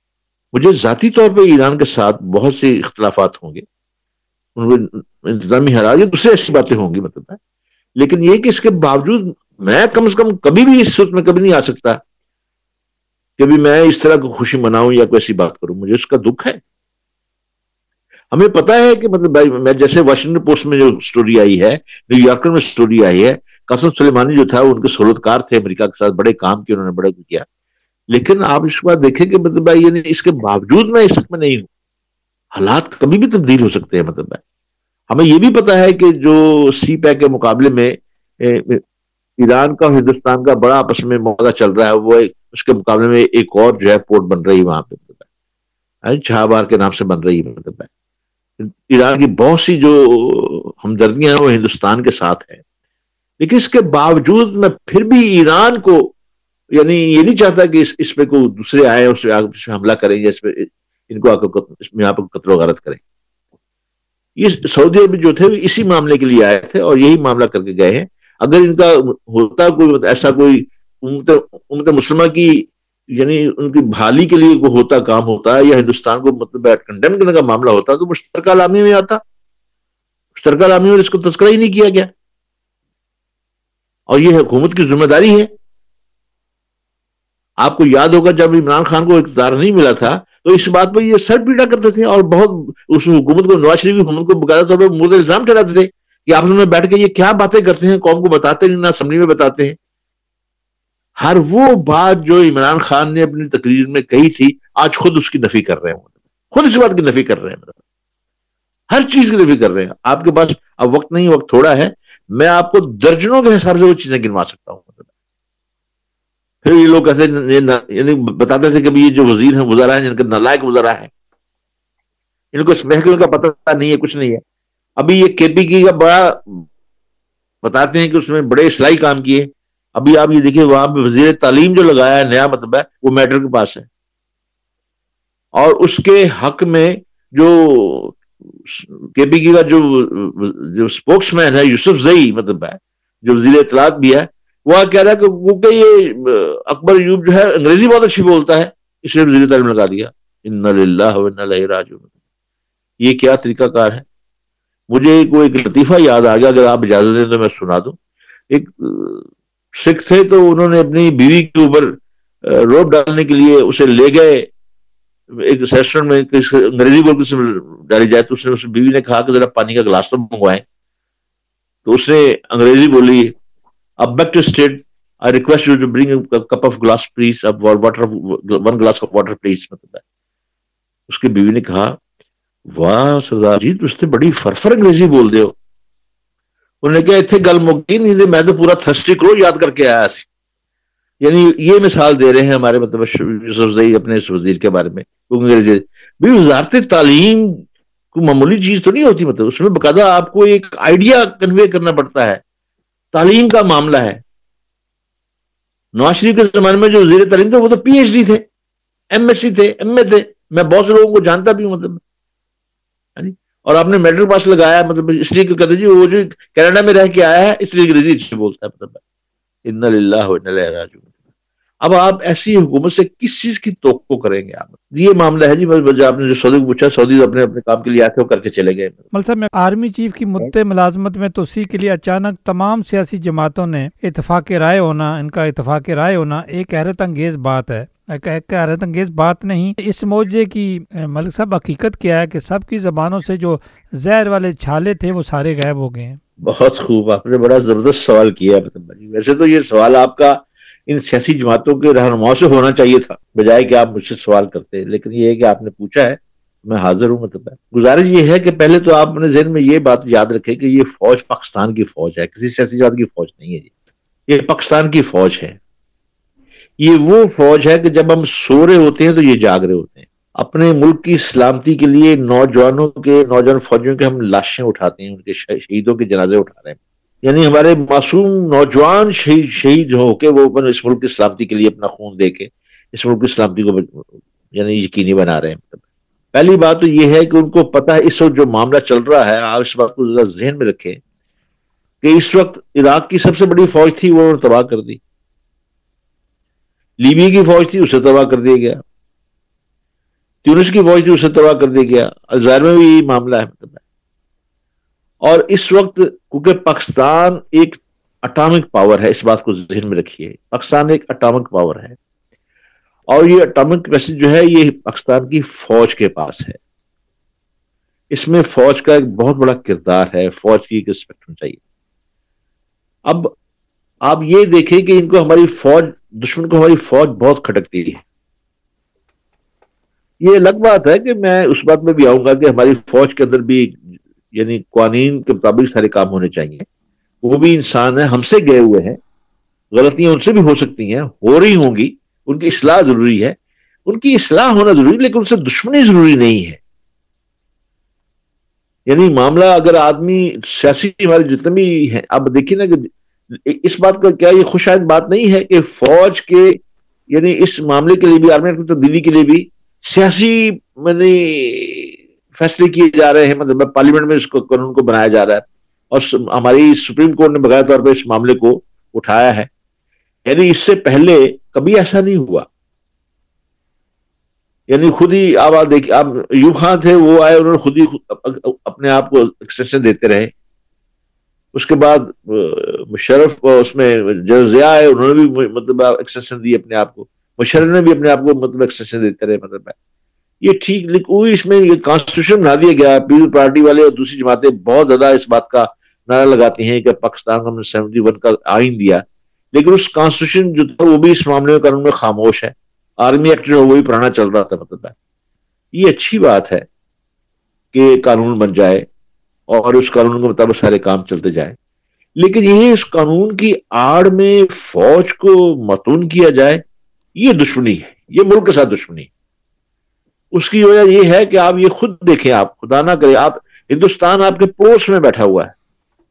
مجھے ذاتی طور پہ ایران کے ساتھ بہت سے اختلافات ہوں گے، انتظامی حالات یا دوسری ایسی باتیں ہوں گی، مطلب ہے، لیکن یہ کہ اس کے باوجود میں کم از کم کبھی بھی اس صورت میں کبھی نہیں آ سکتا کہ بھی میں اس طرح کو خوشی مناؤں یا کوئی ایسی بات کروں. مجھے اس کا دکھ ہے. ہمیں پتا ہے کہ مطلب میں جیسے واشنگٹن پوسٹ میں جو سٹوری آئی ہے، نیو یارکر میں سٹوری آئی ہے، قاسم سلیمانی جو تھا وہ ان کے سہولتکار تھے، امریکہ کے ساتھ بڑے کام کیے، انہوں نے بڑا کیا، لیکن آپ اس بات دیکھیں کہ مطلب یہ اس کے باوجود میں اس حق میں نہیں ہوں. حالات کبھی بھی تبدیل ہو سکتے ہیں. مطلب ہمیں یہ بھی پتا ہے کہ جو سی پیک کے مقابلے میں ایران کا اور ہندوستان کا بڑا آپس میں معاہدہ چل رہا ہے، وہ اس کے مقابلے میں ایک اور جو ہے پورٹ بن رہی ہے وہاں پہ، مطلب چھہابار کے نام سے بن رہی ہے. مطلب ایران کی بہت سی جو ہمدردیاں ہیں وہ ہندوستان کے ساتھ ہیں، لیکن اس کے باوجود میں پھر بھی ایران کو یعنی یہ نہیں چاہتا کہ اس, اس پہ کوئی دوسرے آئے اس پہ حملہ کریں یا اس پہ ان کو اس میں یہاں پہ قتل و غارت کریں. یہ سعودی عرب جو تھے اسی معاملے کے لیے آئے تھے اور یہی معاملہ کر کے گئے ہیں. اگر ان کا ہوتا کوئی ایسا کوئی امت, امت مسلمہ کی یعنی ان کی بحالی کے لیے کوئی ہوتا کام ہوتا ہے یا ہندوستان کو مطلب کنڈیم کرنے کا معاملہ ہوتا تو مشترکہ اعلامیہ میں آتا. مشترکہ اعلامیہ میں اس کو تذکرہ ہی نہیں کیا گیا، اور یہ حکومت کی ذمہ داری ہے. آپ کو یاد ہوگا جب عمران خان کو اقتدار نہیں ملا تھا تو اس بات پر یہ سر پیٹا کرتے تھے اور بہت اس حکومت کو، نواز شریف کی حکومت کو باقاعدہ طور پر مورد الزام ٹھہراتے تھے کہ آپ میں بیٹھ کے یہ کیا باتیں کرتے ہیں، قوم کو بتاتے نہیں، نہ اسمبلی میں بتاتے ہیں. ہر وہ بات جو عمران خان نے اپنی تقریر میں کہی تھی آج خود اس کی نفی کر رہے ہیں، خود اس بات کی نفی کر رہے ہیں، ہر چیز کی نفی کر رہے ہیں. آپ کے پاس اب وقت نہیں، وقت تھوڑا ہے، میں آپ کو درجنوں کے حساب سے وہ چیزیں گنوا سکتا ہوں. پھر یہ لوگ کہتے یعنی بتاتے تھے کہ یہ جو وزیر ہیں وزراء ہیں جن کے نالائق وزراء ہیں، ان کو اس محکمے کا پتہ نہیں ہے، کچھ نہیں ہے. ابھی یہ کے پی کی کا بڑا بتاتے ہیں کہ اس میں بڑے اصلاحی کام کیے. ابھی آپ یہ دیکھیں وہاں پہ وزیر تعلیم جو لگایا ہے نیا مطلب ہے وہ میٹر کے پاس ہے، اور اس کے حق میں جو کے پی کی کا جو جو اسپوکس مین ہے یوسف زئی مطلب ہے جو وزیر اطلاعات بھی ہے، وہ کہہ رہا ہے کہ یہ اکبر ایوب جو ہے انگریزی بہت اچھی بولتا ہے اس لیے وزیر تعلیم لگا دیا. انا للہ و انا الیہ راجعون. یہ کیا طریقہ کار ہے؟ مجھے کوئی ایک لطیفہ یاد آ گیا، اگر آپ اجازت دیں تو میں سنا دوں. ایک سکھ تھے تو انہوں نے اپنی بیوی کے اوپر روپ ڈالنے کے لیے اسے لے گئے ایک ریسٹورینٹ میں، انگریزی بول کے ڈالی جائے تو اس نے اس بیوی نے کہا کہ ذرا پانی کا گلاس تو منگوائیں، تو اس نے انگریزی بولی اب back to state I request you to bring a cup of glass please, of water, one glass of water please. مطلب ہے اس کی بیوی نے کہا واہ سردار جی تم سے بڑی فرفر انگریزی بول دے ہو. انہوں نے کہا اتنے گل مکی نہیں، میں تو پورا تھرسٹی کرو یاد کر کے آیا سی. یعنی یہ مثال دے رہے ہیں ہمارے مطلب یوسف زئی اپنے اس وزیر کے بارے میں. انگریزی بھی وزارت تعلیم کوئی معمولی چیز تو نہیں ہوتی، مطلب اس میں باقاعدہ آپ کو ایک آئیڈیا کنوے کرنا پڑتا ہے. تعلیم کا معاملہ ہے. نواز شریف کے زمانے میں جو وزیر تعلیم تھے وہ تو پی ایچ ڈی تھے، ایم ایس سی تھے، ایم اے تھے، میں بہت سے لوگوں کو جانتا بھی ہوں مطلب. اور آپ نے میٹرک پاس لگایا مطلب اس لیے کہتے جی وہ جو کینیڈا میں رہ کے آیا ہے اس لیے انگریزی اچھی بولتا ہے مطلب. انا للہ و انا الیہ راجعون. اب آپ ایسی حکومت سے کس چیز کی توقع کریں گے؟ آپ یہ معاملہ ہے جی. آپ نے جو سعودی کو پوچھا، سعودی اپنے اپنے کام کے لیے آئے تھے وہ کر کے چلے گئے. مل صاحب میں آرمی چیف کی مدت ملازمت میں توسیع کے لیے اچانک تمام سیاسی جماعتوں نے اتفاق رائے ہونا، ان کا اتفاق رائے ہونا ایک حیرت انگیز بات ہے. ایک حیرت انگیز بات نہیں، اس موضوع کی ملک صاحب حقیقت کیا ہے کہ سب کی زبانوں سے جو زہر والے چھالے تھے وہ سارے غائب ہو گئے ہیں. بہت خوب، آپ نے بڑا زبردست سوال کیا ہے. ویسے تو یہ سوال آپ کا ان سیاسی جماعتوں کے رہنماؤں سے ہونا چاہیے تھا بجائے کہ آپ مجھ سے سوال کرتے، لیکن یہ ہے کہ آپ نے پوچھا ہے، میں حاضر ہوں. مطلب گزارش یہ ہے کہ پہلے تو آپ اپنے ذہن میں یہ بات یاد رکھیں کہ یہ فوج پاکستان کی فوج ہے، کسی سیاسی جماعت کی فوج نہیں ہے جی. یہ پاکستان کی فوج ہے. یہ وہ فوج ہے کہ جب ہم سو رہے ہوتے ہیں تو یہ جاگ رہے ہوتے ہیں. اپنے ملک کی سلامتی کے لیے نوجوانوں کے نوجوان فوجیوں کے ہم لاشیں اٹھاتے ہیں، ان کے شہیدوں کے جنازے اٹھا رہے ہیں. یعنی ہمارے معصوم نوجوان شہید شہید ہو کے وہ اس ملک کی سلامتی کے لیے اپنا خون دے کے اس ملک کی سلامتی کو یعنی یقینی بنا رہے ہیں. پہلی بات تو یہ ہے کہ ان کو پتہ ہے اس وقت جو معاملہ چل رہا ہے، آپ اس بات کو ذرا ذہن میں رکھیں کہ اس وقت عراق کی سب سے بڑی فوج تھی وہ تباہ کر دی، لیبیا کی فوج تھی اسے تباہ کر دیا گیا، تیونس کی فوج تھی اسے تباہ کر دیا گیا. الجزائر میں بھی یہی معاملہ ہے مطلب ہے. اور اس وقت کیونکہ پاکستان ایک اٹامک پاور ہے، اس بات کو ذہن میں رکھیے، پاکستان ایک اٹامک پاور ہے، اور یہ اٹامک ویسے جو ہے یہ پاکستان کی فوج کے پاس ہے. اس میں فوج کا ایک بہت بڑا کردار ہے، فوج کی ایک رسپیکٹ ہونی چاہیے. اب آپ یہ دیکھیں کہ ان کو ہماری فوج، دشمن کو ہماری فوج بہت کھٹکتی ہے. یہ الگ بات ہے کہ میں اس بات میں بھی آؤں گا کہ ہماری فوج کے اندر بھی یعنی قوانین کے مطابق سارے کام ہونے چاہیے. وہ بھی انسان ہیں، ہم سے گئے ہوئے ہیں، غلطیاں ان سے بھی ہو سکتی ہیں، ہو رہی ہوں گی، ان کی اصلاح ضروری ہے، ان کی اصلاح ہونا ضروری، لیکن ان سے دشمنی ضروری نہیں ہے. یعنی معاملہ اگر آدمی سیاسی ہمارے جتنے بھی ہیں، اب دیکھیے نا کہ اس بات کا کیا یہ خوش آئند بات نہیں ہے کہ فوج کے یعنی اس معاملے کے لیے بھی، آرمی کی تبدیلی کے لیے بھی سیاسی یعنی فیصلے کیے جا رہے ہیں. مطلب پارلیمنٹ میں اس کو قانون کو بنایا جا رہا ہے، اور ہماری سپریم کورٹ نے بغیر طور پہ اس معاملے کو اٹھایا ہے. یعنی اس سے پہلے کبھی ایسا نہیں ہوا. یعنی خود ہی آپ دیکھیں، آپ ایوب خان تھے، وہ آئے، انہوں نے خود ہی اپنے آپ کو ایکسٹینشن دیتے رہے. اس کے بعد مشرف اس میں جنرل ضیاء آئے، انہوں نے بھی مطلب ایکسٹینشن دی اپنے آپ کو. مشرف نے بھی اپنے آپ کو مطلب ایکسٹینشن دیتے رہے. مطلب یہ ٹھیک، لیکن اس میں یہ کانسٹیٹیوشن بنا دیا گیا. پیپلز پارٹی والے اور دوسری جماعتیں بہت زیادہ اس بات کا نعرہ لگاتی ہیں کہ پاکستان کو ہم نے سیونٹی ون کا آئین دیا، لیکن اس کانسٹیٹیوشن جو تھا وہ بھی اس معاملے میں قانون میں خاموش ہے. آرمی ایکٹ جو وہی پرانا چل رہا تھا. مطلب ہے یہ اچھی بات ہے کہ قانون بن جائے اور اس قانون کے مطابق سارے کام چلتے جائیں، لیکن یہ اس قانون کی آڑ میں فوج کو متون کیا جائے، یہ دشمنی ہے، یہ ملک کے ساتھ دشمنی. اس کی وجہ یہ ہے کہ آپ یہ خود دیکھیں، آپ خدا نہ کرے، آپ ہندوستان آپ کے پڑوس میں بیٹھا ہوا ہے،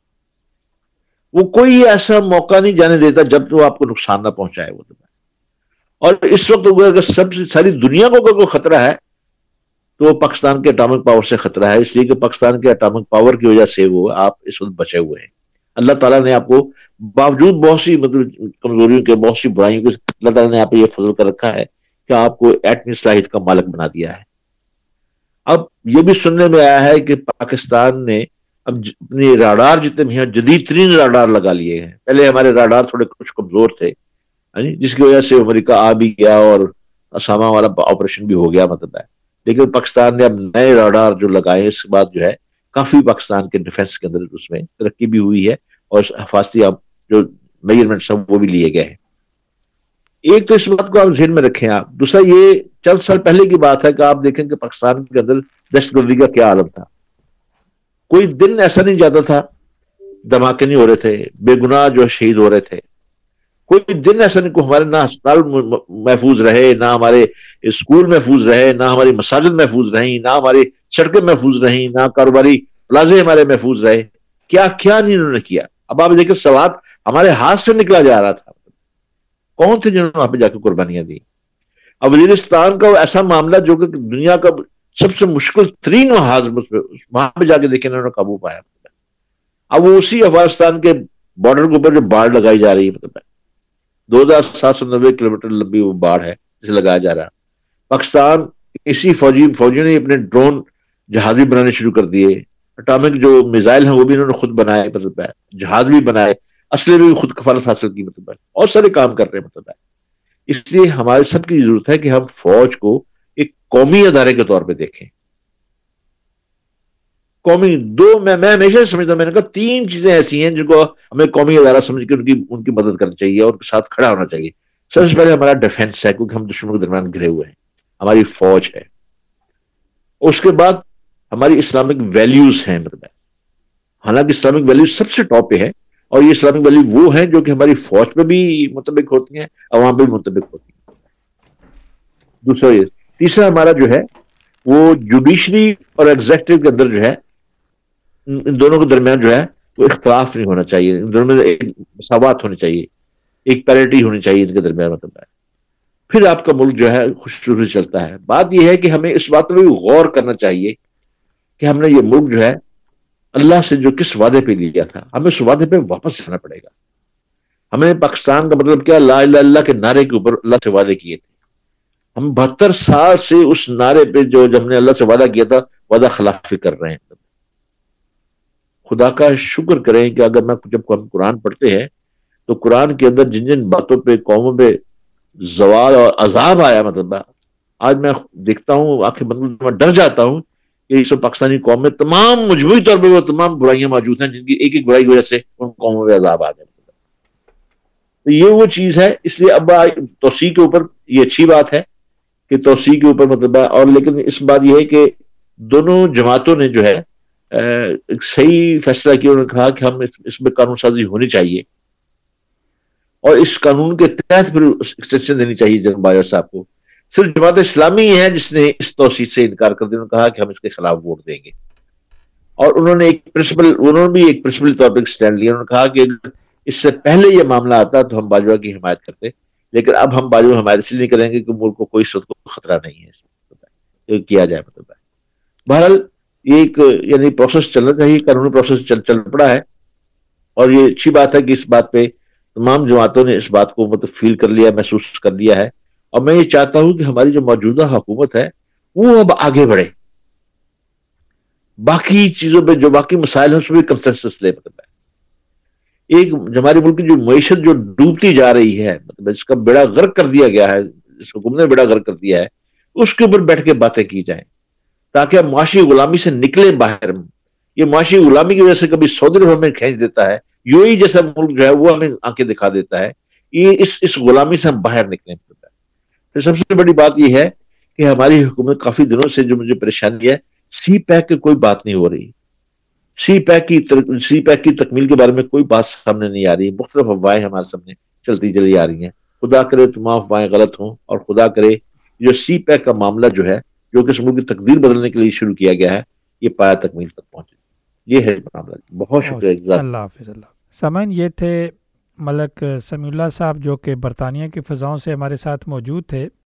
وہ کوئی ایسا موقع نہیں جانے دیتا جب تو آپ کو نقصان نہ پہنچائے. وہ اور اس وقت اگر سب سے ساری دنیا کو کوئی خطرہ ہے تو وہ پاکستان کے اٹامک پاور سے خطرہ ہے، اس لیے کہ پاکستان کے اٹامک پاور کی وجہ سے وہ آپ اس وقت بچے ہوئے ہیں. اللہ تعالیٰ نے آپ کو باوجود بہت سی مطلب کمزوریوں کے، بہت سی برائیوں کے، اللہ تعالیٰ نے آپ کو یہ فضل کر رکھا ہے کہ آپ کو ایٹمی صلاحیت کا مالک بنا دیا ہے. اب یہ بھی سننے میں آیا ہے کہ پاکستان نے اب اپنے راڈار جتنے بھی ہیں جدید ترین راڈار لگا لیے ہیں. پہلے ہمارے راڈار تھوڑے کچھ کمزور تھے، جس کی وجہ سے امریکہ آ بھی گیا اور اسامہ والا آپریشن بھی ہو گیا. مطلب ہے لیکن پاکستان نے اب نئے راڈار جو لگائے، اس کے بعد جو ہے کافی پاکستان کے ڈیفنس کے اندر اس میں ترقی بھی ہوئی ہے، اور حفاظتی جو میجرمنٹس ہیں وہ بھی لیے گئے ہیں. ایک تو اس بات کو آپ ذہن میں رکھیں. آپ دوسرا یہ چند سال پہلے کی بات ہے کہ آپ دیکھیں کہ پاکستان کے اندر دہشت گردی کا کیا عالم تھا. کوئی دن ایسا نہیں جاتا تھا دھماکے نہیں ہو رہے تھے، بے گناہ جو شہید ہو رہے تھے. کوئی دن ایسا نہیں کہ ہمارے نہ ہسپتال محفوظ رہے، نہ ہمارے اسکول محفوظ رہے، نہ ہماری مساجد محفوظ رہیں، نہ ہماری سڑکیں محفوظ رہیں، نہ کاروباری پلازے ہمارے محفوظ رہے. کیا کیا نہیں انہوں نے کیا. اب آپ دیکھیں سوات ہمارے ہاتھ سے نکلا جا رہا تھا. کون تھے جنہوں نے وہاں پہ جا کے قربانیاں دی. اب وزیرستان کا ایسا معاملہ جو کہ دنیا کا سب سے مشکل ترین محاذ، وہاں پہ جا کے دیکھیں انہوں نے قابو پایا. اب وہ اسی افغانستان کے بارڈر کے اوپر جو باڑ لگائی جا رہی ہے، مطلب دو ہزار سات سو نوے کلو میٹر لمبی وہ باڑ ہے جسے لگایا جا رہا ہے. پاکستان اسی فوجی فوجیوں نے اپنے ڈرون جہاز بھی بنانے شروع کر دیے، اٹامک جو میزائل ہیں وہ بھی انہوں نے خود بنائے، مطلب ہے جہاز بھی بنائے، اسلحے بھی خود کفالت حاصل کی، مطلب ہے اور سارے کام کر رہے ہیں. مطلب ہے اس لیے ہمارے سب کی ضرورت ہے کہ ہم فوج کو ایک قومی ادارے کے طور پہ دیکھیں. قومی دو میں میں ہمیشہ سمجھتا ہوں، میں نے کہا تین چیزیں ایسی ہیں جن کو ہمیں قومی ادارہ سمجھ کے ان کی ان کی مدد کرنی چاہیے اور ان کے ساتھ کھڑا ہونا چاہیے. سب سے پہلے ہمارا ڈیفنس ہے، کیونکہ ہم دشمنوں کے درمیان گھرے ہوئے ہیں، ہماری فوج ہے. اس کے بعد ہماری اسلامک ویلیوز ہیں. مطلب حالانکہ اسلامک ویلیوز سب سے ٹاپ پہ ہے، اور یہ اسلامک ویلیو وہ ہیں جو کہ ہماری فوج پہ بھی مطابق ہوتی ہیں، عوام پہ بھی مطابق ہوتی ہیں. دوسرا یہ تیسرا ہمارا جو ہے وہ جوڈیشری اور ایگزیکٹو کے اندر جو ہے ان دونوں کے درمیان جو ہے وہ اختلاف نہیں ہونا چاہیے، ان دونوں میں ایک مساوات ہونی چاہیے، ایک پیرٹی ہونی چاہیے ان کے درمیان. مطلب ہے پھر آپ کا ملک جو ہے خوشحالی چلتا ہے. بات یہ ہے کہ ہمیں اس بات پہ بھی غور کرنا چاہیے کہ ہم نے یہ ملک جو ہے اللہ سے جو کس وعدے پہ لیا تھا، ہمیں اس وعدے پہ واپس جانا پڑے گا. ہمیں پاکستان کا مطلب کیا، لا الہ الا اللہ کے نعرے کے اوپر اللہ سے وعدے کیے تھے. ہم بہتر سال سے اس نعرے پہ جو جب ہم نے اللہ سے وعدہ کیا تھا وعدہ خلافی کر رہے ہیں. خدا کا شکر کریں کہ اگر میں جب ہم قرآن پڑھتے ہیں تو قرآن کے اندر جن جن باتوں پہ قوموں پہ زوال اور عذاب آیا، مطلب آج میں دیکھتا ہوں آنکھیں بند میں ڈر جاتا ہوں کہ اس پاکستانی قوم میں تمام مجموعی طور پہ وہ تمام برائیاں موجود ہیں جن کی ایک ایک برائی کی وجہ سے ان قوموں پہ عذاب آ گئے. تو یہ وہ چیز ہے. اس لیے اب توسیع کے اوپر یہ اچھی بات ہے کہ توسیع کے اوپر مطلب ہے، اور لیکن اس بات یہ ہے کہ دونوں جماعتوں نے جو ہے ایک صحیح فیصلہ کیا. انہوں نے کہا کہ ہم اس میں قانون سازی ہونی چاہیے اور اس قانون کے تحت پھر ایکسٹینشن دینی چاہیے. جناب باجوہ صاحب کو صرف جماعت اسلامی ہے جس نے اس توسیع سے انکار کر دیا. انہوں نے کہا کہ ہم اس کے خلاف ووٹ دیں گے، اور انہوں نے ایک پرنسپل انہوں نے بھی ایک پرنسپل طور پہ سٹینڈ لیا. انہوں نے کہا کہ اس سے پہلے یہ معاملہ آتا تو ہم باجوہ کی حمایت کرتے، لیکن اب ہم باجوہ حمایت اس لیے نہیں کریں گے کہ ملک کو کوئی اس وقت کو خطرہ نہیں ہے کیا جائے. مطلب بہرحال یہ ایک یعنی پروسیس چلنا چاہیے، قانونی پروسیس چل چل پڑا ہے، اور یہ اچھی بات ہے کہ اس بات پہ تمام جماعتوں نے اس بات کو مطلب فیل کر لیا، محسوس کر لیا ہے. اور میں یہ چاہتا ہوں کہ ہماری جو موجودہ حکومت ہے وہ اب آگے بڑھے، باقی چیزوں پہ جو باقی مسائل ہیں اس میں کنسنسس لے. مطلب ہے ایک ہمارے ملک کی جو معیشت جو ڈوبتی جا رہی ہے، مطلب اس کا بیڑا غرق کر دیا گیا ہے، اس حکومت نے بیڑا غرق کر دیا ہے، اس کے اوپر بیٹھ کے باتیں کی جائیں تاکہ ہم معاشی غلامی سے نکلیں باہر. یہ معاشی غلامی کی وجہ سے کبھی سعودی عرب ہمیں کھینچ دیتا ہے، یو اے ای جیسا ملک جو ہے وہ ہمیں آنکھیں دکھا دیتا ہے. یہ اس اس غلامی سے ہم باہر نکلیں. پھر سب سے بڑی بات یہ ہے کہ ہماری حکومت کافی دنوں سے جو مجھے پریشانی ہے، سی پیک کی کوئی بات نہیں ہو رہی. سی پیک کی سی پیک کی تکمیل کے بارے میں کوئی بات سامنے نہیں آ رہی. مختلف افواہیں ہمارے سامنے چلتی چلی آ رہی ہیں. خدا کرے تمام افواہیں غلط ہوں، اور خدا کرے جو سی پیک کا معاملہ جو ہے جو کہ اس ملک کی تقدیر بدلنے کے لیے شروع کیا گیا ہے یہ پایا تکمیل تک پہنچے. یہ ہے معاملہ. بہت شکریہ. اللہ حافظ. اللہ سامعین، یہ تھے ملک سمیع اللہ صاحب جو کہ برطانیہ کی فضاؤں سے ہمارے ساتھ موجود تھے.